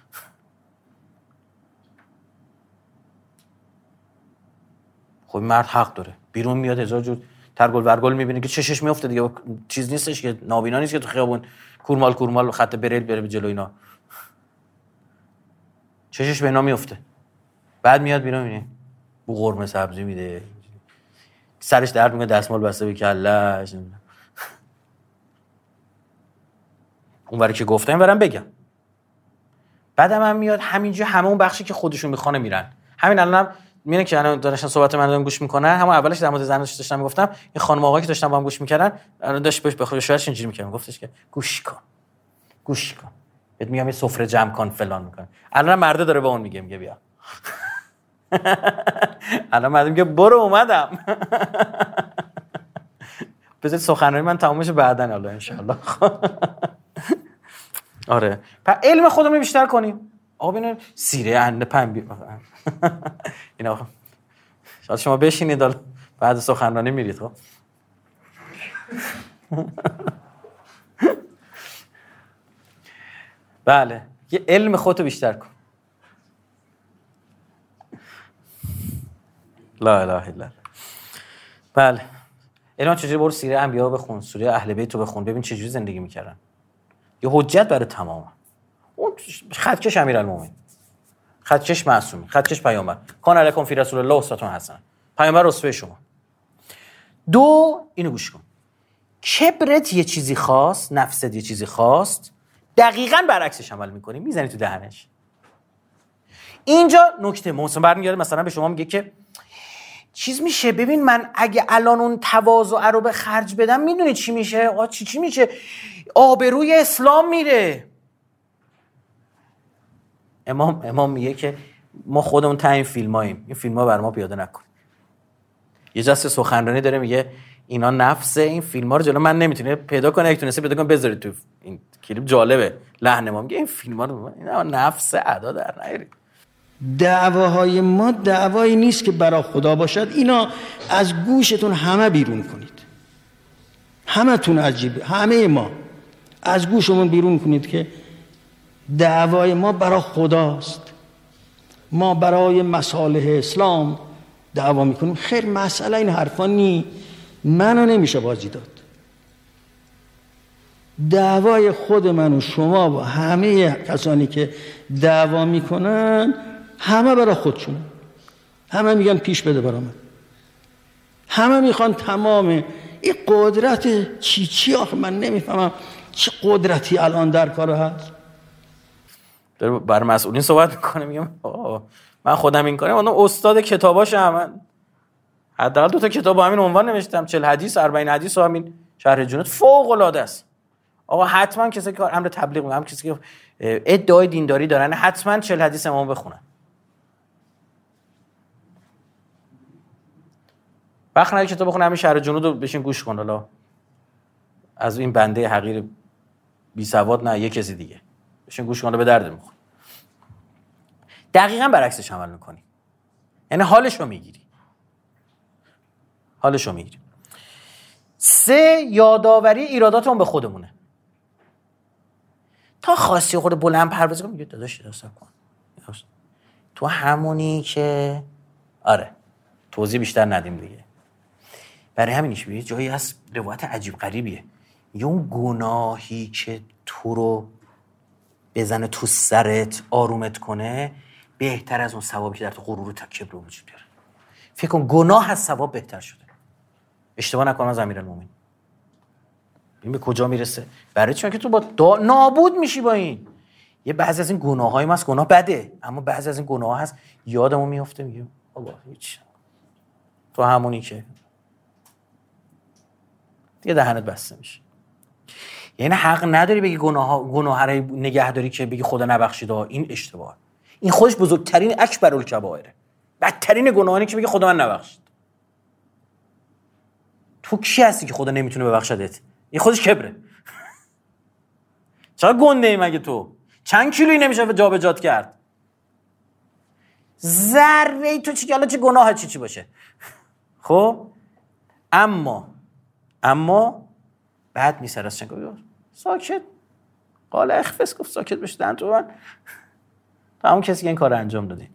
[SPEAKER 2] خب مرد حق داره، بیرون میاد هزار جور ترگل ورگل میبینه که چشش میفته دیگه، چیز نیستش که نابینا نیست که تو خیابون کورمال کورمال خط بریل بره به جلو اینا، چشش به اینا میفته. بعد میاد بیرون میبینه بو قرمه سبزی میده، سرش درد میکنه، دستمال بسته به کله‌اش. اون وری که گفتم برام بگم. بعدم هم میاد همینجا همه اون بخشی که خودشون میخوانه میرن. همین الانم میونه که الان داشتن صحبت من دارن گوش میکنن، همون اولش در مورد زنش داشتم میگفتم، این خانم آقایی که داشتن با هم گوش میکردن الان داشت بهش بخوره شوهرش اینجوری میکرد، گفتش که گوش کن گوش کن، بهت میگم یه سفره جمع کن فلان میکنه. الان مرده داره با اون میگه میگه بیا. الان مرده میگه برو اومدم. بذار سخنرانی من تموم بشه بعداً الله ان شاء الله. آره پس علم خودمون بیشتر کنیم. آقا ببین سیره اهل پنبی اینا شاید شما بشینید بعد سخنرانی میرید. خب بله یه علم خودتو بیشتر کن. لا اله الا الله. بله الان چجوری برو سیره انبیا بخون، سوره اهل بیت رو بخون، ببین چجوری زندگی میکردن. یه حجت برای تمام. اون خطکش امیرالمومنین، خطکش معصومی، خطکش پیامبر، کان علیکم فی رسول الله اسوه حسنه، پیامبر اسوه شما. دو اینو گوش کن، کبرت یه چیزی خواست، نفست یه چیزی خواست، دقیقاً برعکسش عمل میکنی، میزنی تو دهنش. اینجا نکته محسن برمیگرده مثلا به شما میگه که چیز میشه، ببین من اگه الان اون تواضع رو به خرج بدم میدونی چی میشه؟ آ چی چی میشه؟ آبروی اسلام میره. امام امام میگه که ما خودمون تا این فیلماییم، این فیلم‌ها بر ما پیاده نکن. یه جلسه سخنرانی داره میگه اینا نفس این فیلم‌ها رو جلو من نمیتونه پیدا کنه، اگه تونسته پیدا کنه بذارید تو این کلیپ جالبه. لحن ما میگه این فیلم‌ها رو اینا نفس ادا در نیارید.
[SPEAKER 3] دعواهای ما دعوایی نیست که برای خدا باشد، اینا از گوشتون همه بیرون کنید، همه تون عجیبه، همه ما از گوشمون بیرون کنید که دعوای ما برای خداست، ما برای مصالح اسلام دعوا میکنیم. خیر مسئله این حرفا نی، منو نمیشه بازی داد. دعوای خود من و شما و همه کسانی که دعوا میکنن همه برای خودشون، همه میگن پیش بده برای من، همه میخوان تمام این قدرت چی چی آخه من نمیفهمم چه قدرتی الان در کار هست.
[SPEAKER 2] داره بر مسئولین صحبت میکنه، میگم آه من خودم این کارم، من استاد کتاباشم، من حداقل دو تا کتاب با همین عنوان نوشتم، چهل حدیث اربعین حدیث و همین شرح جنود، فوق العاده است. آقا حتما کسی که امر تبلیغ میکنه، هم کسی که ادعای دینداری دارن، حتما چهل حدیث امام بخونن. وقت نداری کتاب بخونه، همین شرح جنود رو بشین گوش کن. حالا از این بنده حقیر بی سواد نه، یه کسی دیگه بشین گوش کن، به درد میخوره. دقیقاً برعکسش عمل میکنی، یعنی حالش رو میگیری، حالش رو میگیری. سه، یادآوری ایراداتمون به خودمونه. تا خواستی خود بلند پروازی کن، میگه داداش داستان کن تو همونی که آره، توضیح بیشتر ندیم دیگه. برای همینش بیه جایی از روایت عجیب غریبیه، یه اون گناهی که تو رو بزنه تو سرت آرومت کنه بهتر از اون ثوابی که در تو غرور و کبر وجود داره. فکر کن گناه از ثواب بهتر شده. اشتباه نکنم از امیرالمومنین. این به کجا میرسه؟ برای چون که تو با دا... نابود میشی با این. یه بعضی از این گناه‌های ما هست، گناه بده، اما بعضی از این گناه‌ها هست یادمون میفته، میگه آقا هیچ، تو همونی که دیگه دهنت بسته میشه. یعنی حق نداری بگی گناه گناه رو نگه داری که بگی خدا نبخشید، این اشتباه. این خودش بزرگترین اکبرالکبائره، بدترین گناهانی که بگی خدا من نبخشید. تو کی هستی که خدا نمیتونه ببخشدت؟ این خودش کبره. چرا گنده ای مگه تو؟ چند کیلویی نمیشه جابجات کرد؟ ذره تو چی، حالا چه گناه چی چی باشه. خب اما اما بعد میسر از چنگ گفت ساکت، قال اخفس، گفت ساکت بشه دهن تو من. تا همون کسی که این کار رو انجام دادی.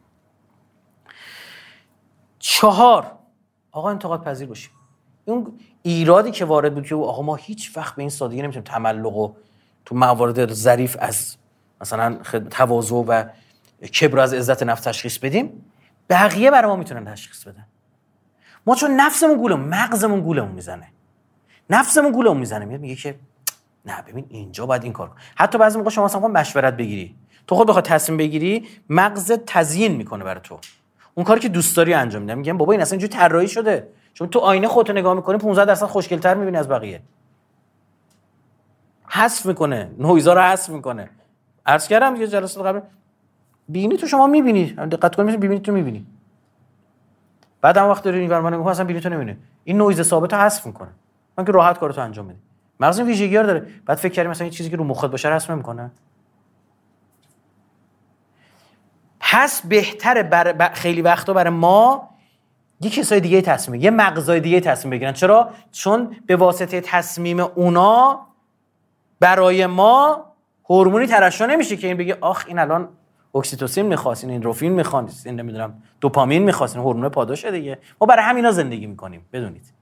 [SPEAKER 2] چهار، آقا انتقاد پذیر باشیم. اون ایرادی که وارد بود که آقا ما هیچ وقت به این سادگی نمیتونیم تملق و تو موارد ظریف از مثلا تواضع و کبر از عزت نفس تشخیص بدیم، بقیه برای ما میتونن تشخیص بدن. ما چون نفسمون گولمون، مغزمون گولمون میزنه، نفسمون گولمون میزنه، میاد میگه که نه ببین اینجا باید این کار کن. حتی بعضی موقع شما مثلا مشورت بگیری، تو خود بخوای تصمیم بگیری، مغزت تزیین میکنه برای تو اون کاری که دوست داری انجام میده. میگم بابا این اصلا اینجوری طراحی شده، چون تو آینه خودت نگاه میکنی پانزده درصد خوشگل‌تر میبینی از بقیه. حذف میکنه، نویزا رو حذف میکنه. عرض کردم دیگه جلسات قبل، بینی تو شما میبینی، دقت کنید ببینید تو میبینی. بعد هم وقت داری اینور من میگم اصلا بینی تو نمیبینه، این نویز ثابت رو حذف میکنه، من که راحت کارتو انجام میدی. مغز این ویژگی‌ها داره. بعد فکر کردی مثلا این چیزی که رو مخت باشه حذف نمیکنه. پس بهتره بر... ب... خیلی وقتا برای ما یه کسای دیگه تصمیم، یه مغزای دیگه تصمیم بگیرن. چرا؟ چون به واسطه تصمیم اونا برای ما هورمونی ترشح نمیشه که این بگه آخ این الان اکسیتوسین می‌خواست، این اندروفین می‌خواست، این نمیدونم دوپامین می‌خواست، این هورمون پاداشه دیگه. ما برای همینا زندگی می‌کنیم بدونید.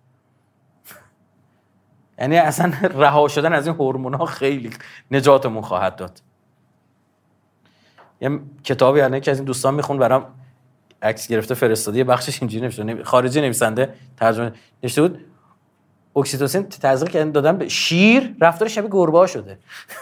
[SPEAKER 2] یعنی اصلا رها شدن از این هورمون‌ها خیلی نجاتمون خواهد داد. یه کتابی یعنی که از این دوستان میخوند برام عکس گرفته فرستاده، یه بخشش اینجوری نوشته، خارجی نویسنده ترجمه نوشته بود اکسیتوسین تزریق کردن دادن به شیر، رفتار شبیه گربه‌ها شده.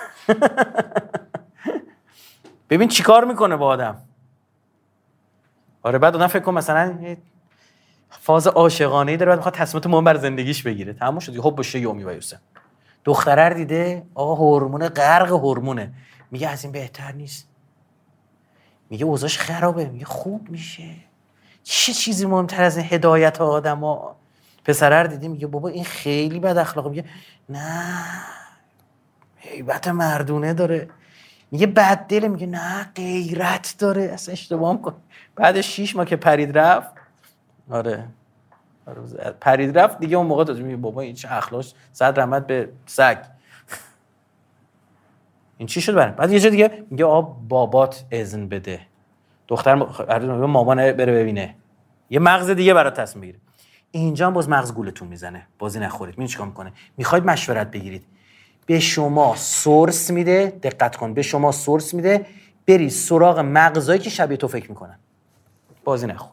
[SPEAKER 2] ببین چیکار میکنه با آدم. آره بعد آدم فکر کن مثلا فاز عاشقانه‌ای داره، بعد میخواد تصمیمات مهم بر زندگیش بگیره، تموم شد. حب بشه یومی و یوسف. دختره رو دیده آقا هورمون غرق هورمونه، میگه از این بهتر نیست، میگه اوضاعش خرابه، میگه خوب میشه. چه چیزی مهمتر از این هدایت آدما؟ پسره رو دیدی میگه بابا این خیلی بد اخلاقه، میگه نه هیبت مردونه داره، میگه بد دله، میگه نه غیرت داره، اصلا اشتباه میکنه. بعد شیش ماه که پرید رفت، آره پرید رفت دیگه، اون موقع تو میگه بابا این چه اخلاقش، صد رحمت به سگ. این چی شد برای؟ بعد یه جا دیگه میگه آب بابات اذن بده، دختر مامان بره ببینه، یه مغز دیگه برات تصمیم بگیره. اینجا هم باز مغز گولتون میزنه، بازی نخورید. میدونید چیکار میکنه؟ میخواید مشورت بگیرید، به شما سورس میده، دقت کن، به شما سورس میده، بری سراغ مغزایی که شبیه تو فکر میکنن. بازی نخور.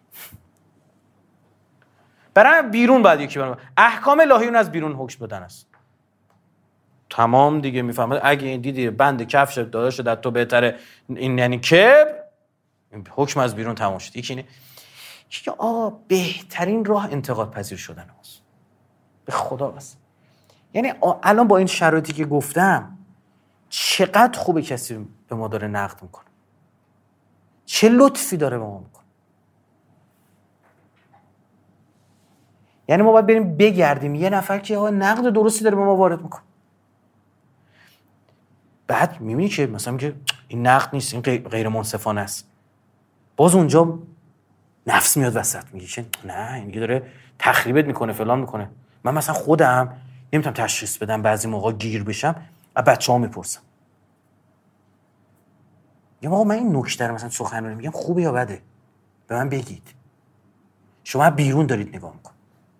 [SPEAKER 2] برای بیرون بعد یکی برام احکام الهی اون از بیرون حکم بدن است. تمام دیگه میفهمه. اگه این دیدی بند کفش داداش در تو بهتره، این یعنی کبر، حکم از بیرون تمام شد. یکی اینه که آقا بهترین راه انتقاد پذیر شدن است. به خدا بس. یعنی الان با این شرایطی که گفتم چقدر خوبه کسی به ما داره نقد میکنه، چه لطفی داره به ما میکنه. یعنی ما باید بریم بگردیم یه نفر که آقا نقد درستی داره به ما وارد میکنه، بعد میبینی که مثلا میگه این نقد نیست، این غیر منصفانه است، باز اونجا نفس میاد وسط، میگه که نه این دیگه داره تخریبت میکنه فلان میکنه. من مثلا خودم نمیتونم تشخیص بدم، بعضی موقع گیر بشم از بچه‌ها میپرسم، میگم آقا من این نکته رو مثلا سخنرانی میگم خوبه یا بده، به من بگید، شما بیرون دارید نگاه میکن.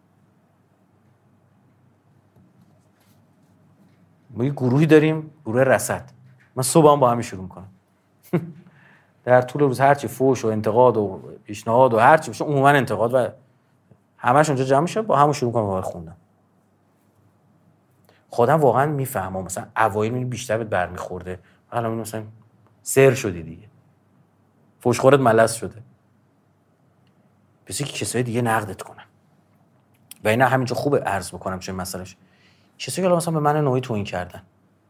[SPEAKER 2] ما یه گروهی داریم، گروه رصد، من صبح هم با همین شروع میکنم در طول روز هرچی فوش و انتقاد و پیشنهاد و هرچی بشه، عموما انتقاد و همش اونجا جمع میشه، با همون شروع کنم با خوندن. خودم واقعا میفهمم مثلا اوایل می بیشتر بهت برمیخورده، الان مثلا سر شدی دیگه، فوشخورت ملس شده، بسی که کسای دیگه نقدت کنن. و اینا همینجا خوبه عرض بکنم چه مسئلهش. کسایی که مثلا به من نوعی توهین کردن،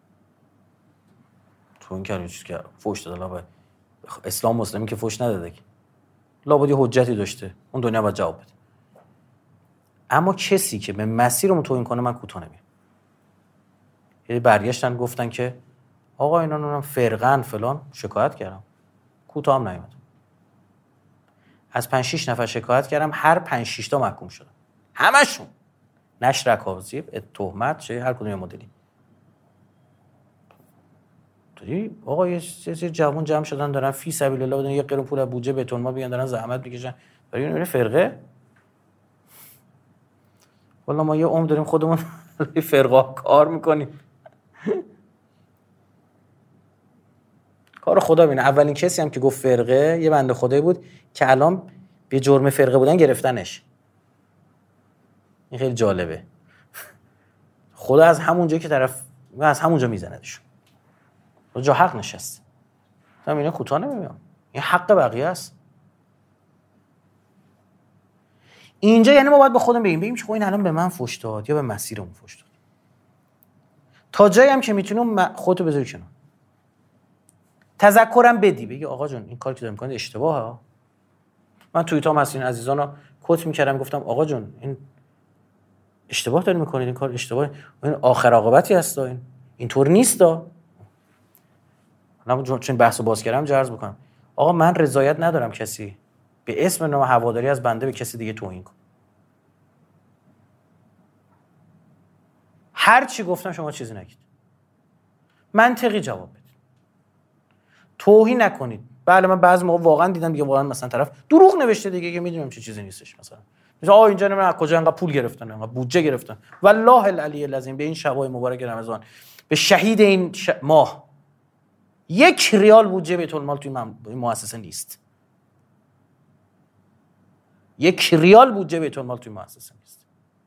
[SPEAKER 2] توهین کردن چیزی که فوش داد، الله اسلام مسلمی که فوش نداده که لابد یه حجتی داشته، اون دنیا باید جواب بده. اما کسی که به مسیرمون توهین کنه من کوتاه نمیام. یعنی برگشتن گفتن که آقا اینا نونم فرقن فلان، شکایت کردم، کوتاه هم نیومد. از پنج شش نفر شکایت کردم، هر پنج شش تا محکوم شدن، همشون نشر رکابی، تهمت، چه هر کدوم یه مدلی. توی آقا یه سری جوان جمع شدن دارن فی سبیل الله بدون یه قرون پول از بودجه بتون ما بیان دارن زحمت میکشن برای این فرقه. والله ما یه عمر داریم خودمون فرقه کار میکنیم. کار خدا بینه. اولین کسی هم که گفت فرقه یه بنده خدایی بود که الان به جرم فرقه بودن گرفتنش. این خیلی جالبه. خدا از همونجا که طرف از همونجا میزندشون. جا حق نشست. من اینا کوتاه نمیام. این حق بقیه است. اینجا یعنی ما باید به خودمون بگیم بگیم که خب این الان به من فوش داد یا به مسیرمون فوش داد. تا جایی هم که میتونیم خودتو بذاری کنار. تذکرم بدی، بگی آقا جون این کاری که دارم می‌کنید اشتباهه. من توییتام از این عزیزانا کوت می‌کردم، گفتم آقا جون این اشتباه داری می‌کنید، این کار اشتباهه، این آخر عاقبتی هستا، این اینطور نیستا. من چون بحثو باز کردم جرز بکنم آقا من رضایت ندارم کسی به اسم نام هواداری از بنده به کسی دیگه توهین کنه. هر چی گفتم شما چیزی نگید، منطقی جواب بدید، توهین نکنید. بله من بعضی موقع واقعا دیدم دیگه واقعا مثلا طرف دروغ نوشته دیگه که میدونم چه چیزی نیستش، مثلا مثلا آ اینجا من از کجا انقدر پول گرفتن، انقدر بودجه گرفتن. والله العلی العظیم به این شبای مبارک رمضان به شهید این ش... ماه یک ریال بودجه بیت المال توی این مؤسسه نیست. یک ریال بودجه بیت المال توی مؤسسه نیست.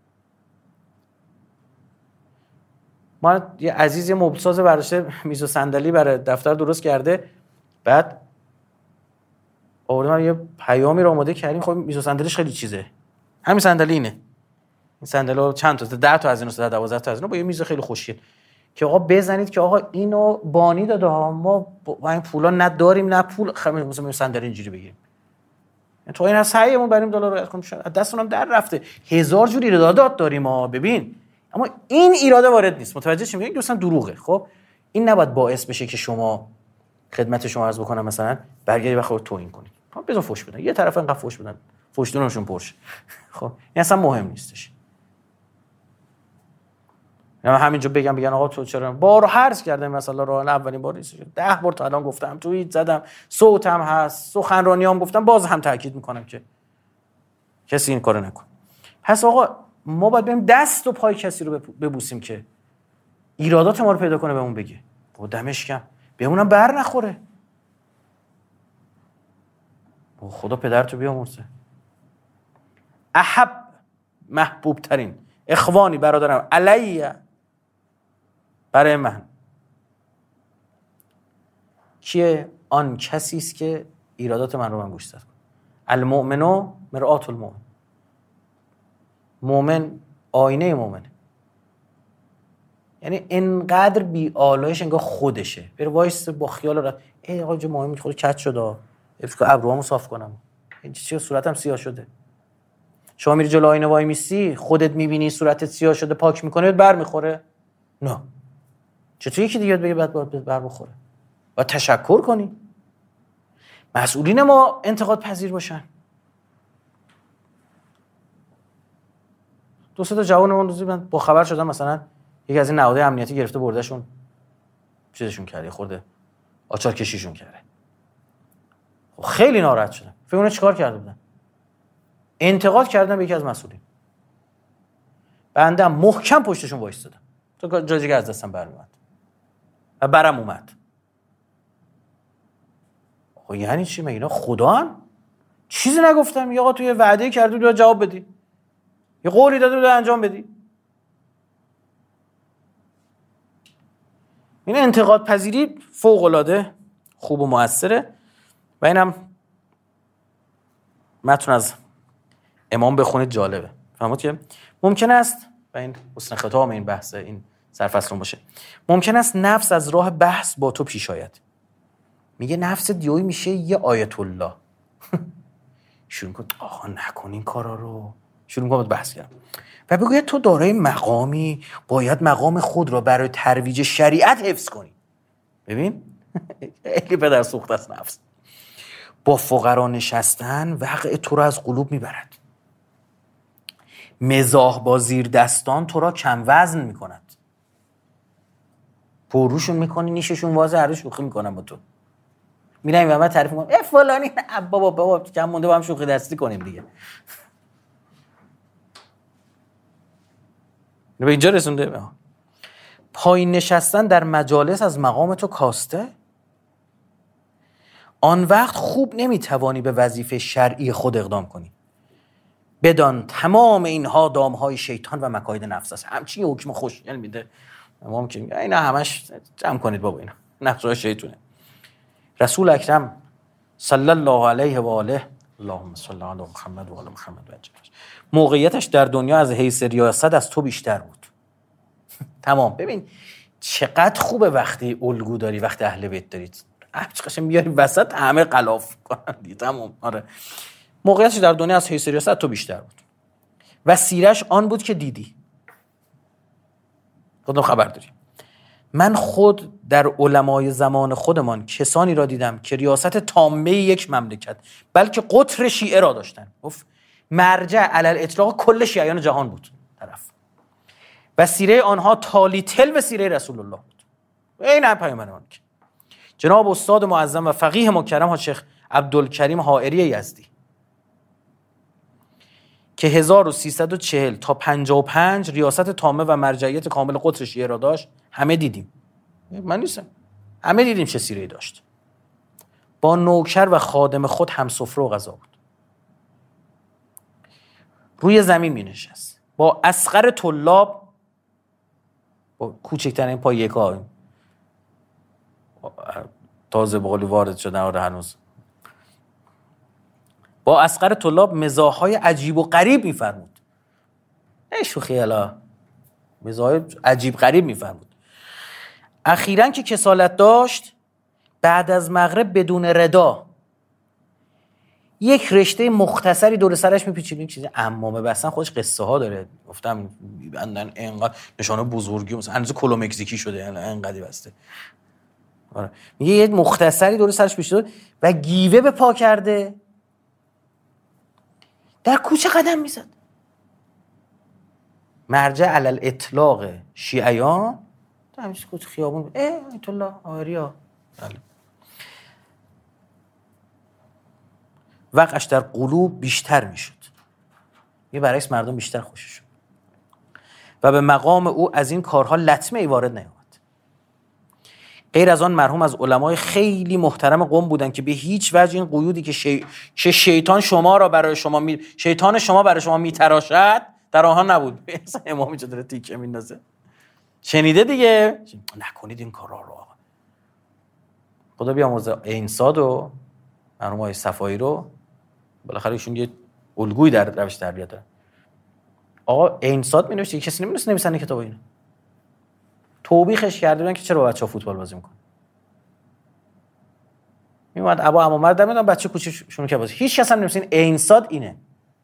[SPEAKER 2] ما یه عزیز یه مبلساز برداشته میز و صندلی برای دفتر درست کرده، بعد آوردیم یه پیامی رو آماده کردیم. خب میز و صندلیش خیلی چیزه، همین صندلی اینه، این صندلی چند تا ده تا از اینو دوازده تا از اینو با یه میز خیلی خوشگل که آقا بزنید که آقا اینو بانی داده ها، ما با این پولا نداریم، نه پول خمیر مثلا صندلی اینجوری بگیریم. تو این سعیمون بریم دلار رو کنیم، دستون هم در رفته، هزار جور ایرادات داریم ها ببین، اما این ایراده وارد نیست. متوجه شیم میگم دوستان دروغه. خب این نباید باعث بشه که شما خدمت شما عرض بکنم مثلا برگردی و خودت توهین کنید. خب بذار فوش بدن، یه طرف انقدر فوش بدن، فوش دونشون پرش. خب این اصلا مهم نیستش. من همینجا بگم بگن آقا تو چرا بارو عرض کردم مثلا راه اولین بار نیست، ده بار تا الان گفتم، توییت زدم، صوتم هست، سخنرانیام گفتم، باز هم تاکید میکنم که کسی این کارو نکن. پس آقا ما باید بریم دست و پای کسی رو ببوسیم که ایرادات ما رو پیدا کنه بهمون بگه، با دمش کم بهمونم بر نخوره. خدا پدرتو بیامرزه. احب محبوب ترین اخوانی برادرم علیه برای من کیه؟ آن کسی است که ایرادات من رو من گوش داد. المؤمن مرآت المؤمن. مؤمن آینه مؤمنه. یعنی انقدر بی آلایش انگار خودشه. بره وایس با خیال راحت ای آقا جو مهم خود کج شده. افکو ابروامو صاف کنم. این چیه صورتم سیاه شده. شما میری جلو آینه وای میسی، خودت میبینی صورتت سیاه شده، پاک میکنه بر میخوره؟ نه. چطور یکی دیگه بگه بعد باید بر بخوره؟ باید تشکر کنی. مسئولین ما انتقاد پذیر باشن. دو سه تا جوانمون روزی من با خبر شدم مثلا یکی از این نهادهای امنیتی گرفته بردهشون چیزشون کرده، خورده آچار کشیشون کرده. خب خیلی ناراحت شدم. فکر کنم چیکار کرده بودن؟ انتقاد کردم به یکی از مسئولین. بنده محکم پشتشون وایسادم. تو جای دیگه از دستم برمیاد. و برم اومد. خب یعنی چی؟ مگه اینا خدان؟ چیزی نگفتم. یا آقا تو یه وعده کردی تو جواب بدی. یه قولی داده بود انجام بدی. این انتقاد پذیری فوق العاده خوب و موثره. و اینم متن از امام بخونید جالبه. فهمید که ممکن است و این حسن ختام این بحث این سرفصل باشه. ممکن است نفس از راه بحث با تو پیش آید. میگه نفس دیوی میشه یه آیت الله. شروع کن آقا نکن این کارا رو. شروع کن بحث کردن. و بگوید تو دارای مقامی، باید مقام خود را برای ترویج شریعت حفظ کنی. ببین خیلی پدر سوخت است نفس. با فقرا نشستن وقع تو را از قلوب میبرد. مزاح با زیر دستان تو را کم وزن میکند. پروشون میکنی نیششون وازه هر شوخی میکنن با تو. میرم و من تعریف میکنم اه فلانی بابا بابا کم مونده با هم شوخی دستی کنیم دیگه. به اینجا رسونده. پایین نشستن در مجالس از مقام تو کاسته. آن وقت خوب نمیتوانی به وظیفه شرعی خود اقدام کنی. بدان تمام اینها دامهای شیطان و مکاید نفس است. همچین حکم خوشگل میده امام که میگه اینا همش جمع کنید بابا، اینا نفس‌های شیطونه. رسول اکرم صلی الله علیه و آله اللهم صل علی محمد و آل محمد و عجل موقعیتش در دنیا از حیث ریاست از تو بیشتر بود. تمام. ببین چقدر خوبه وقتی الگو داری، وقتی اهل بیت دارید، همچه قشنگ میاری وسط همه غلاف کنن دیگه. تمام. آره موقعیتش در دنیا از حیث ریاست تو بیشتر بود و سیرش آن بود که دیدی. خودم خبر داری. من خود در علمای زمان خودمان کسانی را دیدم که ریاست تامه یک مملکت بلکه قطر شیعه را داشتن. گفت مرجع علل اطلاق کل شیعیان جهان بود طرف و سیره آنها تالی تل به سیره رسول الله بود. این هم پیامبران. جناب استاد معظم و فقیه مکرم ها شیخ عبدالکریم حائری یزدی که هزار و سیصد و چهل تا پنجاه و پنج ریاست تامه و مرجعیت کامل قطر شیعه را داشت، همه دیدیم. من نیستم. همه دیدیم چه سیره‌ای داشت. با نوکر و خادم خود هم سفره و غذا بود. روی زمین می نشست. با اصغر طلاب، با کوچکترین پای یکا تازه بقولی وارد شدن آره هنوز، با اصغر طلاب مزاح‌های عجیب و غریب می‌فرمود. ای شوخی الا مزاح عجیب غریب می‌فرمود. اخیراً که کسالت داشت بعد از مغرب بدون ردا یک رشته مختصری دور سرش میپیچید. این چیز عمامه بستن خودش قصه ها داره. گفتم میبندن اینقدر نشانه بزرگی مثلا هنوز کلو مکزیکی شده اینقدی بسته. آره میگه یه مختصری دور سرش پیچیده و گیوه به پا کرده در کوچه قدم میزد. مرجع علل اطلاق شیعیان تا همیشه کوچه خیابون اه ایت الله آریا بله. وقعش در قلوب بیشتر میشد. یه برعکس مردم بیشتر خوششون و به مقام او از این کارها لطمه ای وارد نیامد. غیر از آن مرحوم از علمای خیلی محترم قوم بودن که به هیچ وجه این قیودی که شی... که شیطان شما را برای شما می... شیطان شما برای شما میتراشد در آنها نبود. مثلا امامی چه داره تیکه میندازه. شنیده دیگه نکنید این کارا رو. خدا بیامرزه انساد و مرحوم آقای صفایی رو، بالاخره ایشون یه الگویی در روش تربیت دارن. آقا اینساد می نوشته، کسی نمی‌دونست نویسنده کتاب اینه. توبیخش کرده بودن که چرا با بچه‌ها فوتبال بازی می‌کنه. میومد ابا عمامر در میدن بچه کوچیکشون که بازی، هیچ کس هم نمی‌دونست اینساد اینه.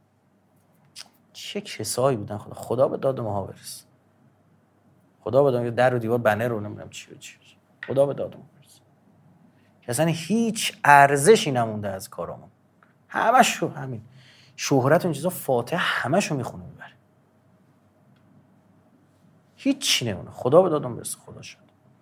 [SPEAKER 2] چه کسایی بودن خدا خدا به داد ما برس. خدا به داد در و دیوار بنر رو نمیدونم چی و چی. خدا به داد ما برس. که اصلا هیچ ارزشی نمونده از کارامون. همش رو همین شهرت و این چیزا فاتحه همشو میخونه میبره. هیچی نمونه. خدا به دادم برسه. خدا شد.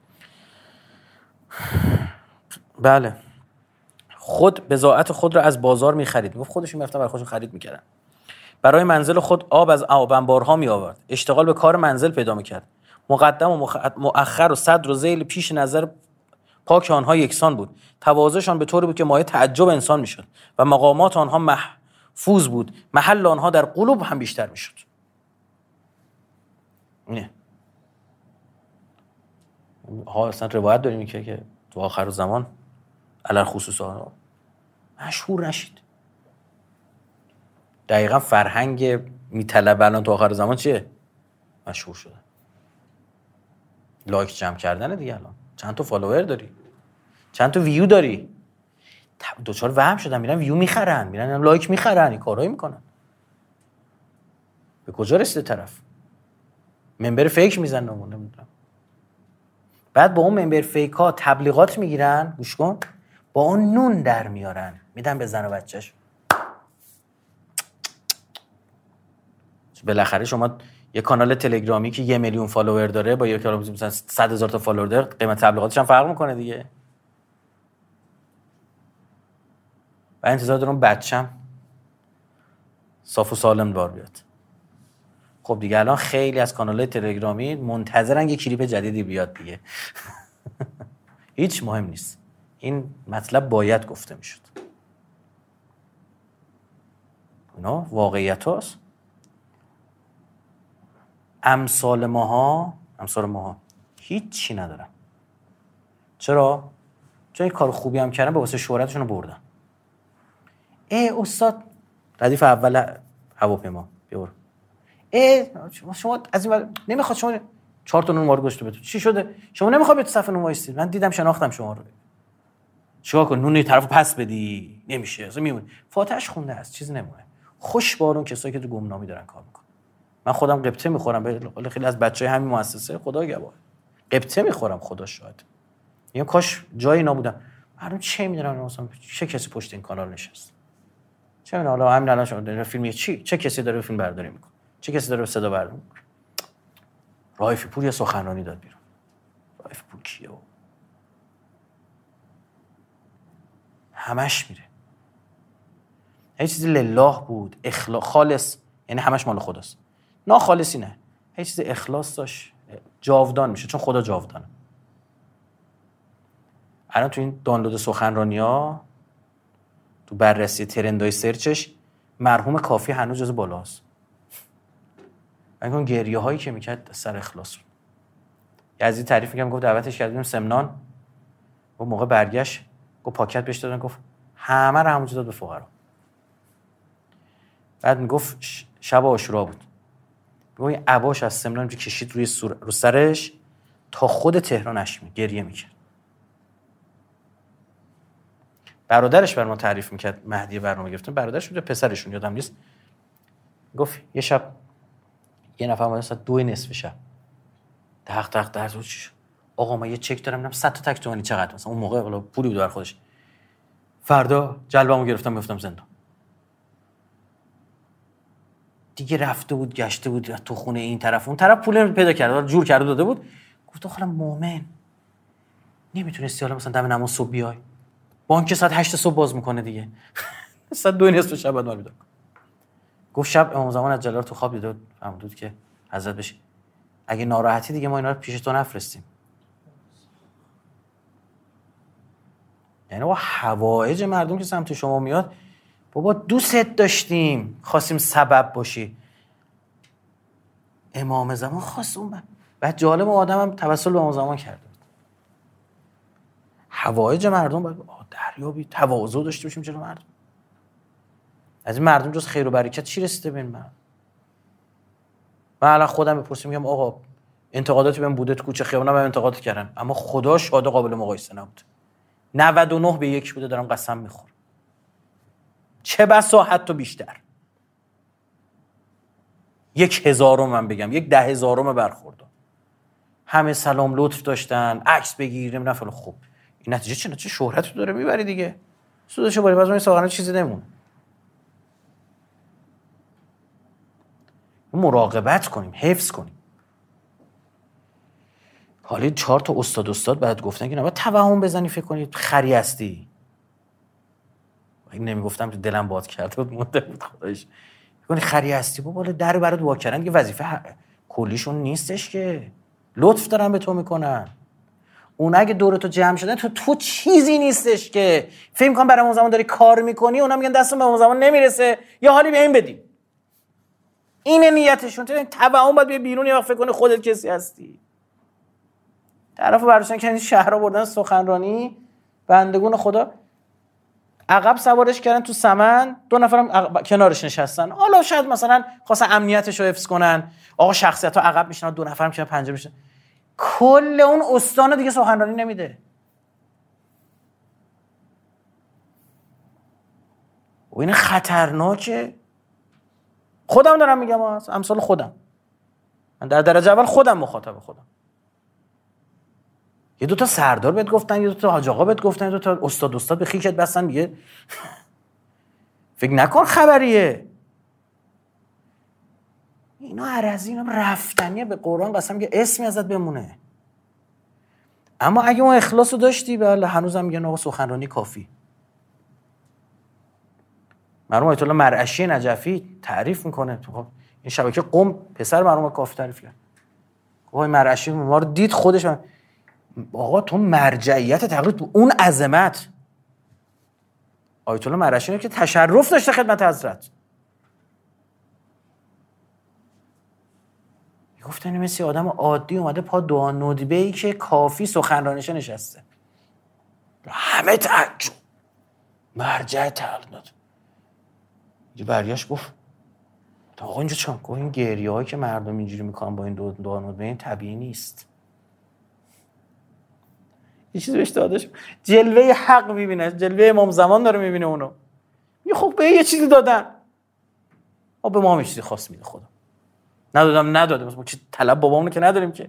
[SPEAKER 2] بله. خود بضاعت خود را از بازار میخرید. میگفت خودشون میرفتن برای خودشون خرید میکردن. برای منزل خود آب از آب انبارها می آورد. اشتغال به کار منزل پیدا میکرد. مقدم و مؤخر و صدر و ذیل پیش نظر پاک آنها یکسان بود. تواضعشان به طوری بود که مایه تعجب انسان میشد و مقامات آنها محفوظ بود. محل آنها در قلوب هم بیشتر میشد. نه. ها اصلا روایت داریم که که تو آخر زمان علل خصوص ها مشهور نشید. دقیقا فرهنگ میطلب الان تو آخر زمان چیه؟ مشهور شده. لایک جمع کردنه دیگه. الان چند تا فالوور داری؟ چند تا ویو داری؟ دوچار وهم شدن میرن ویو میخرن، میرن لایک میخرن، این کارهایی میکنن. به کجا رسیده طرف؟ ممبر فیک میزنن اون نمیدونم. بعد با اون ممبر فیک ها تبلیغات میگیرن، گوش کن، با اون نون در میارن، میدن به زن و بچه‌ش. بالاخره شما یه کانال تلگرامی که یه میلیون فالوور داره با یه کانال مثلا صد هزار تا فالوور داره، قیمت تبلیغاتش هم فرق میکنه دیگه. و انتظار دارم بچم صاف و سالم بار بیاد. خب دیگه الان خیلی از کانال‌های تلگرامی منتظرن یه کلیپ جدیدی بیاد دیگه. هیچ مهم نیست. این مطلب باید گفته میشد. اینا واقعیت هاست. امثال ماها امثال ماها هیچی ندارن. چرا؟ چون این کار خوبی هم کردن به واسه شهرتشون رو بردن. ای استاد ردیف اول هواپیما بیار. ای شما از این نمیخواد شما چهار تا نون وارد گشت بده. چی شده؟ شما نمیخواد به صف نون وایسید. من دیدم شناختم شما رو. چیکار کن؟ نون طرفو پس بدی. نمیشه. اصلا میمونه. فاتحش خونده است. چیزی نمونه. خوش بارون کسایی که تو گمنامی دارن کار میکنن. من خودم قبطه میخورم، به خیلی از بچهای همین مؤسسه خدا گواه قبطه میخورم، خدا شاهد. یا کاش جایی نبودم. مردم چه میدونن مثلا چه کسی پشت این کانال نشست؟ چه میدونن حالا همین الان شما در فیلم چی چه کسی داره فیلم برداری میکنه؟ چه کسی داره صدا برداری میکنه؟ رائفی پور یه سخنرانی داد بیرون. رائفی پور کیه؟ همش میره. هیچ چیزی لله بود، اخلاص خالص، یعنی همش مال خداست. ناخالصی نه. هیچ چیز اخلاص داشت، جاودان میشه چون خدا جاودانه. الان تو این دانلود سخنرانی‌ها تو بررسی ترندهای سرچش مرحوم کافی هنوز جز بالاست. اون گریه هایی که میکرد سر اخلاص. یزدی تعریف میگم، گفت دعوتش کردیم سمنان، و موقع برگشت گفت پاکت بهش دادن، گفت همه رو همونجا داد به فقرا. بعد میگفت شب عاشورا بود، میگفت این عباش از سمنان جو کشید روی سر... رو سرش تا خود تهران اشمی گریه میکرد. برادرش بر ما تعریف میکرد، مهدی برنامه گرفتن، برادرش بود پسرشون یادم نیست، گفت یه شب یه نفر اومد ساعت دو نصف شب دق دق درز بود، چی شد؟ آقا ما یه چک دارم، میدم صد تا تک تومانی چقدر، مثلا اون موقع والا پولی بود بر خودش. فردا جلبمو گرفتم میافتم زندان. دیگه رفته بود گشته بود تو خونه این طرف اون طرف، پول پیدا کرده جور کرده داده بود. گفت آخه مؤمن نمیتونستی حالا مثلا دم نماز صبح بیای، بانک ساعت هشت صبح باز میکنه دیگه. ساعت دو نصف شب بعد مال میاد. گفت شب امام زمان از جلال تو خواب دیده بود، فهمید که حضرت بشه اگه ناراحتی دیگه ما اینا رو پیش تو نفرستیم. یعنی با حوائج مردم که سمت شما میاد، بابا دوست داشتیم خواستیم سبب باشی. امام زمان خواست اون بعد جالب آدم هم توسل به امام زمان کرده. حوایج مردم باید دریابی، تواضع داشته باشیم جلوی مردم. از این مردم جز خیر و برکت چی رسیده به این من؟ من الان خودم بپرسیم میگم آقا انتقاداتی بهم بوده تو کوچه خیابون، من انتقاد کردم، اما خدا شاده قابل مقایسه نبود. نود و نه به یک بوده، دارم قسم میخورم. چه بسا حتی بیشتر. یک هزارم من بگم، یک ده هزارم برخوردم. همه سلام لطف داشتن، عکس بگیریم نفل. خوب این نتیجه چه نتیجه شهرت رو داره میبری دیگه. سودشو باری، باز من ساغرانه چیزی نمونه. مراقبت کنیم، حفظ کنیم. حالا چهار تا استاد استاد بعد گفتن که نباید توهم بزنی فکر کنی خری هستی. این نمیگفتم تو دلم باد کرده بود، مونده بود خدایش. فکر کنی خری هستی بابا، در برات وا کردن دیگه وظیفه کلیشون نیستش که. لطف دارن به تو میکنن. اون اگه دور تو جمع شدن تو تو چیزی نیستش که فکر کنم برای اون زمان داری کار میکنی، اونا میگن دستم به اون زمان نمیرسه یا حالی به این بدیم. اینه نیتشون. تو توهم باید بیا بیرون، یه وقت فکر کنی خودت کسی هستی. طرفو برداشتن که این شهر بردن سخنرانی، بندگون خدا عقب سوارش کردن تو سمن، دو نفرم عقب... کنارش نشستن. حالا شاید مثلا خواستن امنیتش رو حفظ کنن، آقا شخصیت‌ها عقب میشن، دو نفرم که پنجره میشن. کل اون استان دیگه سخنرانی نمیده. و این خطرناکه. خودم دارم میگم، امثال خودم، من در درجه اول خودم مخاطب خودم. یه دو تا سردار بهت گفتن، یه دو تا حاج آقا بهت گفتن، یه دو تا استاد استاد به خیکت بستن، میگه فکر نکن خبریه. اینا عرضی، اینا رفتنیه. به قرآن قسم که اسمی ازت بمونه. اما اگه اون اخلاصو داشتی، بله هنوزم میگن آقا سخنرانی کافی. مرحوم آیت الله مرعشی نجفی تعریف میکنه تو این شبکه قم، پسر مرحوم کافی تعریف کرد. آقا مرعشی ما رو دید خودش من. آقا تو مرجعیت تقلید اون عظمت. آیت الله مرعشی که تشرف داشته خدمت حضرت. گفتن مثل آدم عادی اومده پا دعا ندبه‌ای که کافی سخنرانیشه نشسته. همه تعجب. مرجع تقلید. یه برگشت گفت آقا اینجا چون گفت این گریه هایی که مردم اینجوری میکنن با این دعا ندبه این طبیعی نیست. یه چیزی بهش داده شد، جلوه حق میبینه، جلوه امام زمان داره میبینه اونو. یه خب به یه چیزی دادن، آ به ما هم یه چیزی خاص میده خدا. ندادم ندادم ما چی طلب بابامونو که نداریم که.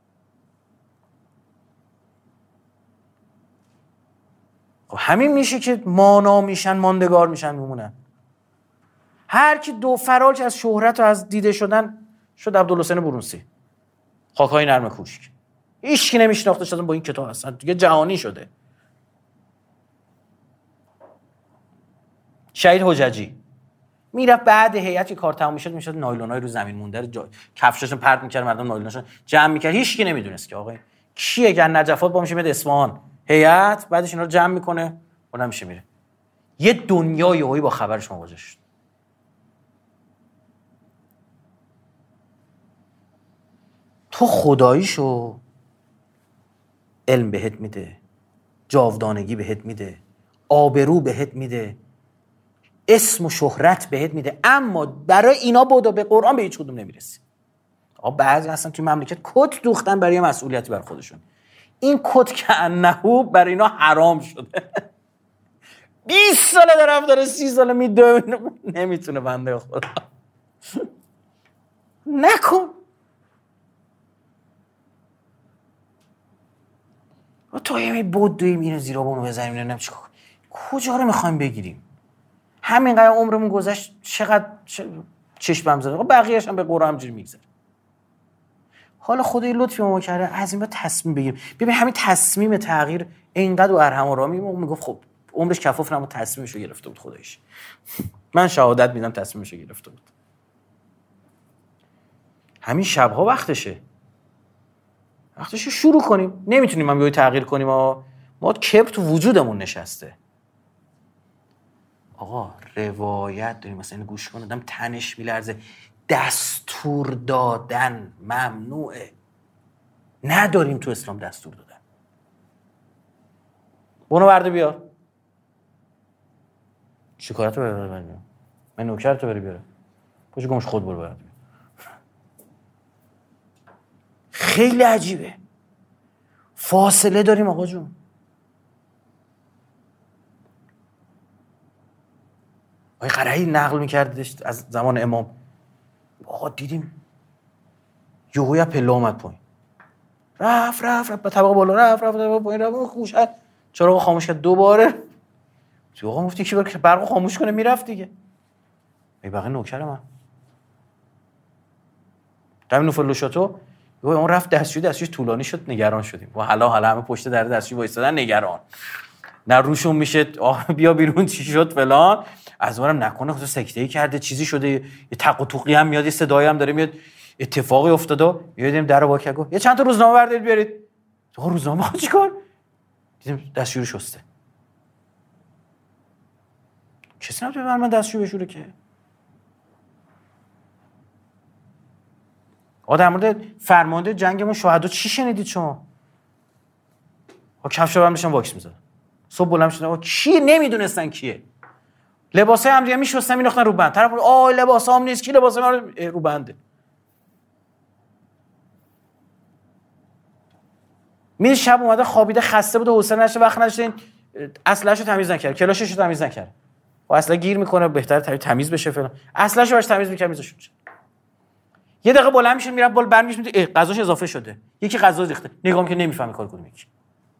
[SPEAKER 2] خب همین میشه که مانا میشن، ماندگار میشن، میمونن. هر کی دو فراج از شهرت و از دیده شدن شد عبدالحسین برونسی، خاکای نرم کوشک. هیچ کی نمیشناختش با این کتاب اصلا، دیگه جهانی شده. شهید حججی میرفت بعد هیئت که کار تموم شد میشد نایلونای رو زمین مونده رو جا... کفشاشون پرت میکرد، مردم نایلوناشون جمع میکرد. هیچ کی نمیدونست که آقا کیه. گر نجفات با میشه میاد اصفهان هیئت، بعدش اینا رو جمع میکنه اونم میشه میره. یه دنیای یهویی با خبرش مواجه شد. تو خداییشو علم بهت میده، جاودانگی بهت میده، آبرو بهت میده، اسم و شهرت بهت میده، اما برای اینا بودا به قرآن به هیچ کدوم نمیرسی. آقا بعضی اصلا توی مملکت کت دوختن برای مسئولیتی بر خودشون. این کت که انهو برای اینا حرام شده. بیست ساله دارم داره سی ساله میدوه نمیتونه بنده خدا. نکن. تو یه بود دوی میره زیرا بونو بزنیم نمیم چی کجا رو میخوایم بگیریم. همینقدر عمرمون گذشت چقدر چشمم زده، بقیه‌اش هم به قرآن همجوری میگذره. حالا خدای لطفی ما کرده از این بعد تصمیم بگیریم. ببین همین تصمیم تغییر اینقدر و ارحم و رامی میگفت خب عمرش کفاف نمو تصمیمشو گرفته بود. خدایش من شهادت میدم تصمیمشو گرفته بود. همین شبها وقتشه وقتشه شروع کنیم. نمیتونیم هم یه تغییر کنیم، ما ما کبر تو وجودمون نشسته. آقا روایت داریم مثلا گوش کن آدم تنش میلرزه. دستور دادن ممنوعه. نداریم تو اسلام دستور دادن. برو ورده بیار. چیکارتو بره بره من نوکرتو بری بیاره. پاشو گمش خود برو ورده. خیلی عجیبه. فاصله داریم آقا جون. آقای قرهی نقل میکردش از زمان امام. آقا دیدیم یهویی پله اومد پایین. رفت رفت رفت به طبقه بالا رفت رفت رفت پایین رفت خوشحال. چراغو خاموش کرد دوباره. تو آقا مفتی کی بره برقو خاموش کنه میرفت دیگه. ای بقیه نوکر من. دم نوفل شاتو اون رفت دستشویی دستشویی طولانی شد نگران شدیم. و حالا حالا همه پشت در دستشویی وایسادن نگران. نه روشون میشه آه بیا بیرون چی شد فلان. از اونم نکنه خود سکته‌ای کرده چیزی شده یه تق و توقی هم میاد یه صدایی هم داره میاد اتفاقی افتاده. یادیم درو وا کرد گفت یه چند تا روزنامه بردارید بیارید. آقا روزنامه خود چیکار؟ دیدیم دستشویی رو شسته. کسی نمیتونه بر من دستشویی بشوره که. آقا در مورد فرمانده جنگمون شهدا چی شنیدید شما؟ آقا کفشا برام داشتن واکس می‌زدن. صبح بلند شدن آقا کی نمیدونستن کیه. لباسای هم دیگه میشستن می‌ناختن رو بند. طرف آ لباسام نیست کی لباسای ما رو بنده. می شب اومده خوابیده خسته بود و حوصله نشه وقت نداشتین اصلاشو تمیز نکرد کلاششو تمیز نکرد. و اصلا گیر میکنه بهتره تمیز بشه فلان. اصلاشو باش تمیز می‌کرد میذاشون. یه دقیقه بلند میشه میره بالا برمیگشه میگه غذاش اضافه شده. یکی غذا ریخته. نگام که نمیفهمه کار کدوم یکی.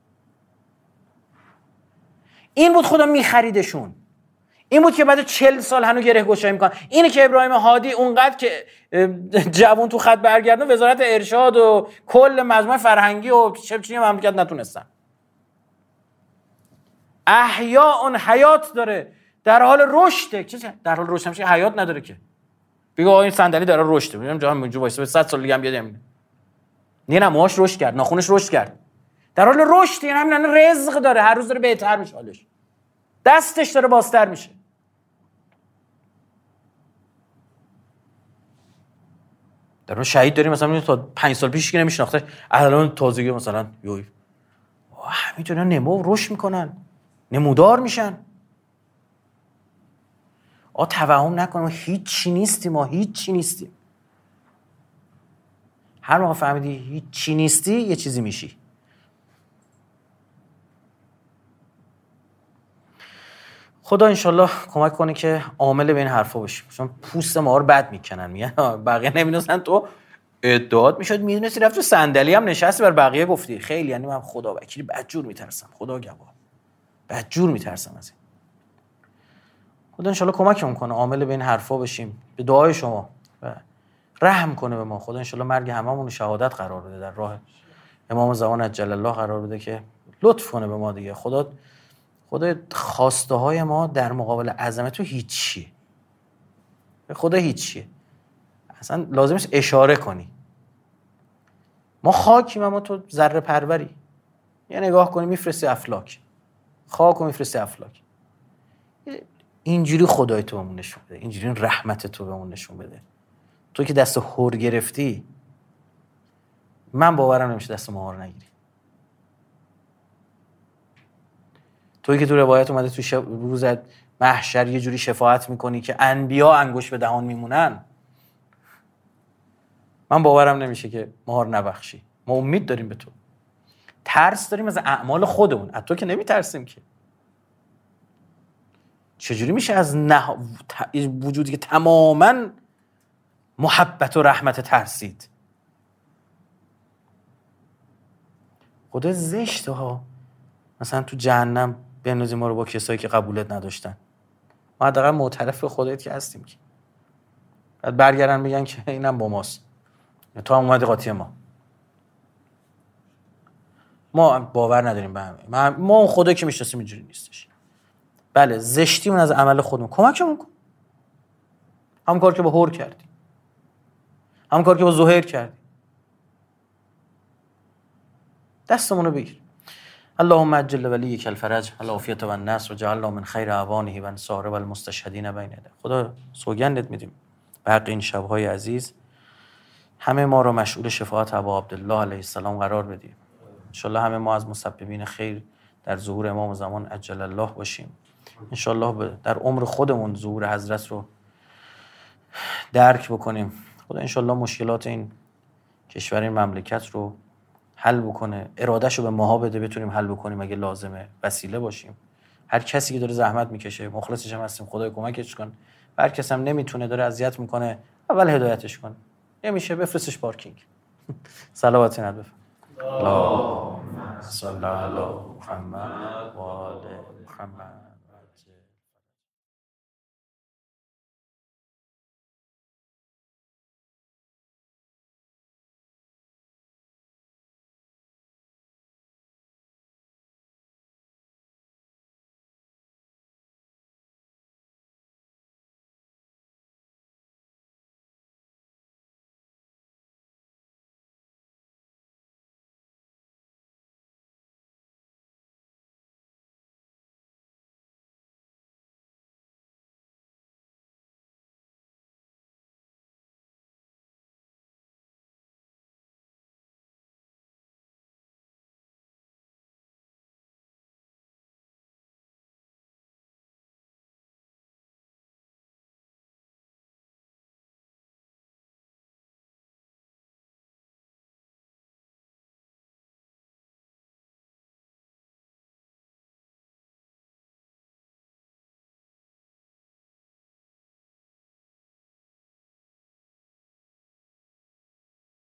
[SPEAKER 2] این بود خدا میخریدشون. این بود که بعد چهل سال هنوز گره گشایی میکنن. اینه که ابراهیم هادی اونقدر که جوون تو خط برگردن وزارت ارشاد و کل مجموعه فرهنگی و چه چیزی مملکت نتونستن. احیا اون حیات داره در حال رشده. چه در حال رشد میشه حیات نداره که. بگو آقا این صندلی داره رشد می‌کنه. جا هم اونجا وایسه صد سال دیگه هم بیاد همین. نه نه موهاش رشد کرد، ناخنش رشد کرد. در حال رشد یعنی همین رزق داره، هر روز داره بهتر میشه حالش. دستش داره بازتر میشه. در اون شهید داریم مثلا تا پنج سال پیش که نمیشناخته الان تازگی مثلا یوی همینطوری نمو رشد میکنن نمودار میشن. آ توهم نکنم هیچ چی نیستیم ما هیچ چی نیستیم. هر موقع فهمیدی هیچ چی نیستی یه چیزی میشی. خدا انشالله کمک کنه که عامل به این حرفا باشیم. چون پوست ما رو بد میکنن میگن بقیه نمیدونن تو ادعات میشد میدونستی رفت تو صندلی هم نشستی بر بقیه گفتی. خیلی یعنی من خدا وکیلی بدجور میترسم. خدا گواه بدجور میترسم از این. خدا انشالله کمکمون کنه عامل به این حرفا بشیم. به دعای شما و رحم کنه به ما. خدا انشالله مرگ هممون رو شهادت قرار بده در راه امام زمان عجل الله قرار بده که لطف کنه به ما دیگه. خدا خدا خواسته های ما در مقابل عظمت تو هیچیه. خدا هیچیه. اصلا لازم است اشاره کنی. ما خاکیم اما تو ذره پروری. یه نگاه کنی میفرستی افلاک. خاک و میفرستی افلاک. اینجوری خدای تو بهمون نشون بده. اینجوری رحمت تو بهمون نشون بده. تو که دست هور گرفتی من باورم نمیشه دست مهار نگیری. تویی که تو روایت اومده تو شب... روز محشر یه جوری شفاعت میکنی که انبیا انگوش به دهان میمونن. من باورم نمیشه که مهار نبخشی. ما امید داریم به تو. ترس داریم از اعمال خودمون. از تو که نمیترسیم که. چجوری میشه از نه... وجودی که تماماً محبت و رحمت ترسید؟ خدا زشته ها. مثلا تو جهنم بنوزی ما رو با کسایی که قبولت نداشتن. ما حداقل معترف به خدایت که هستیم که. بعد برگردن بگن که اینم با ماست. تو هم اومدی قاطی ما. ما باور نداریم به همه. ما اون خدایی که میشناسیم اینجوری نیستش. بله زشتیمون از عمل خودمون. کمکمون کن. همون کار که با هور کردی. همون کار که با زهیر کردی. دستمون رو بگیر. اللهم عجل ولیک الفرج العافیة و النصر و جعلنا من خیر اعوانه و انصاره و المستشهدین بین یدیه. خدا سوگندت میدیم به حق این شب‌های عزیز همه ما رو مشغول شفاعت ابا عبدالله علیه السلام قرار بدیم. ان شاء الله همه ما از مسببین خیر در ظهور امام زمان عجل الله باشیم. انشالله در عمر خودمون ظهور حضرت رو درک بکنیم. خدا انشالله مشکلات این کشور، این مملکت رو حل بکنه، ارادهش رو به ماها بده بتونیم حل بکنیم اگه لازمه، وسیله باشیم. هر کسی که داره زحمت میکشه، مخلصش هم هستیم، خدای کمکش کن. هر کس هم نمیتونه، داره اذیت میکنه، اول هدایتش کن، نمیشه بفرستش پارکینگ. صلوات نت بفرست. اللهم صل علی محمد و آل محمد.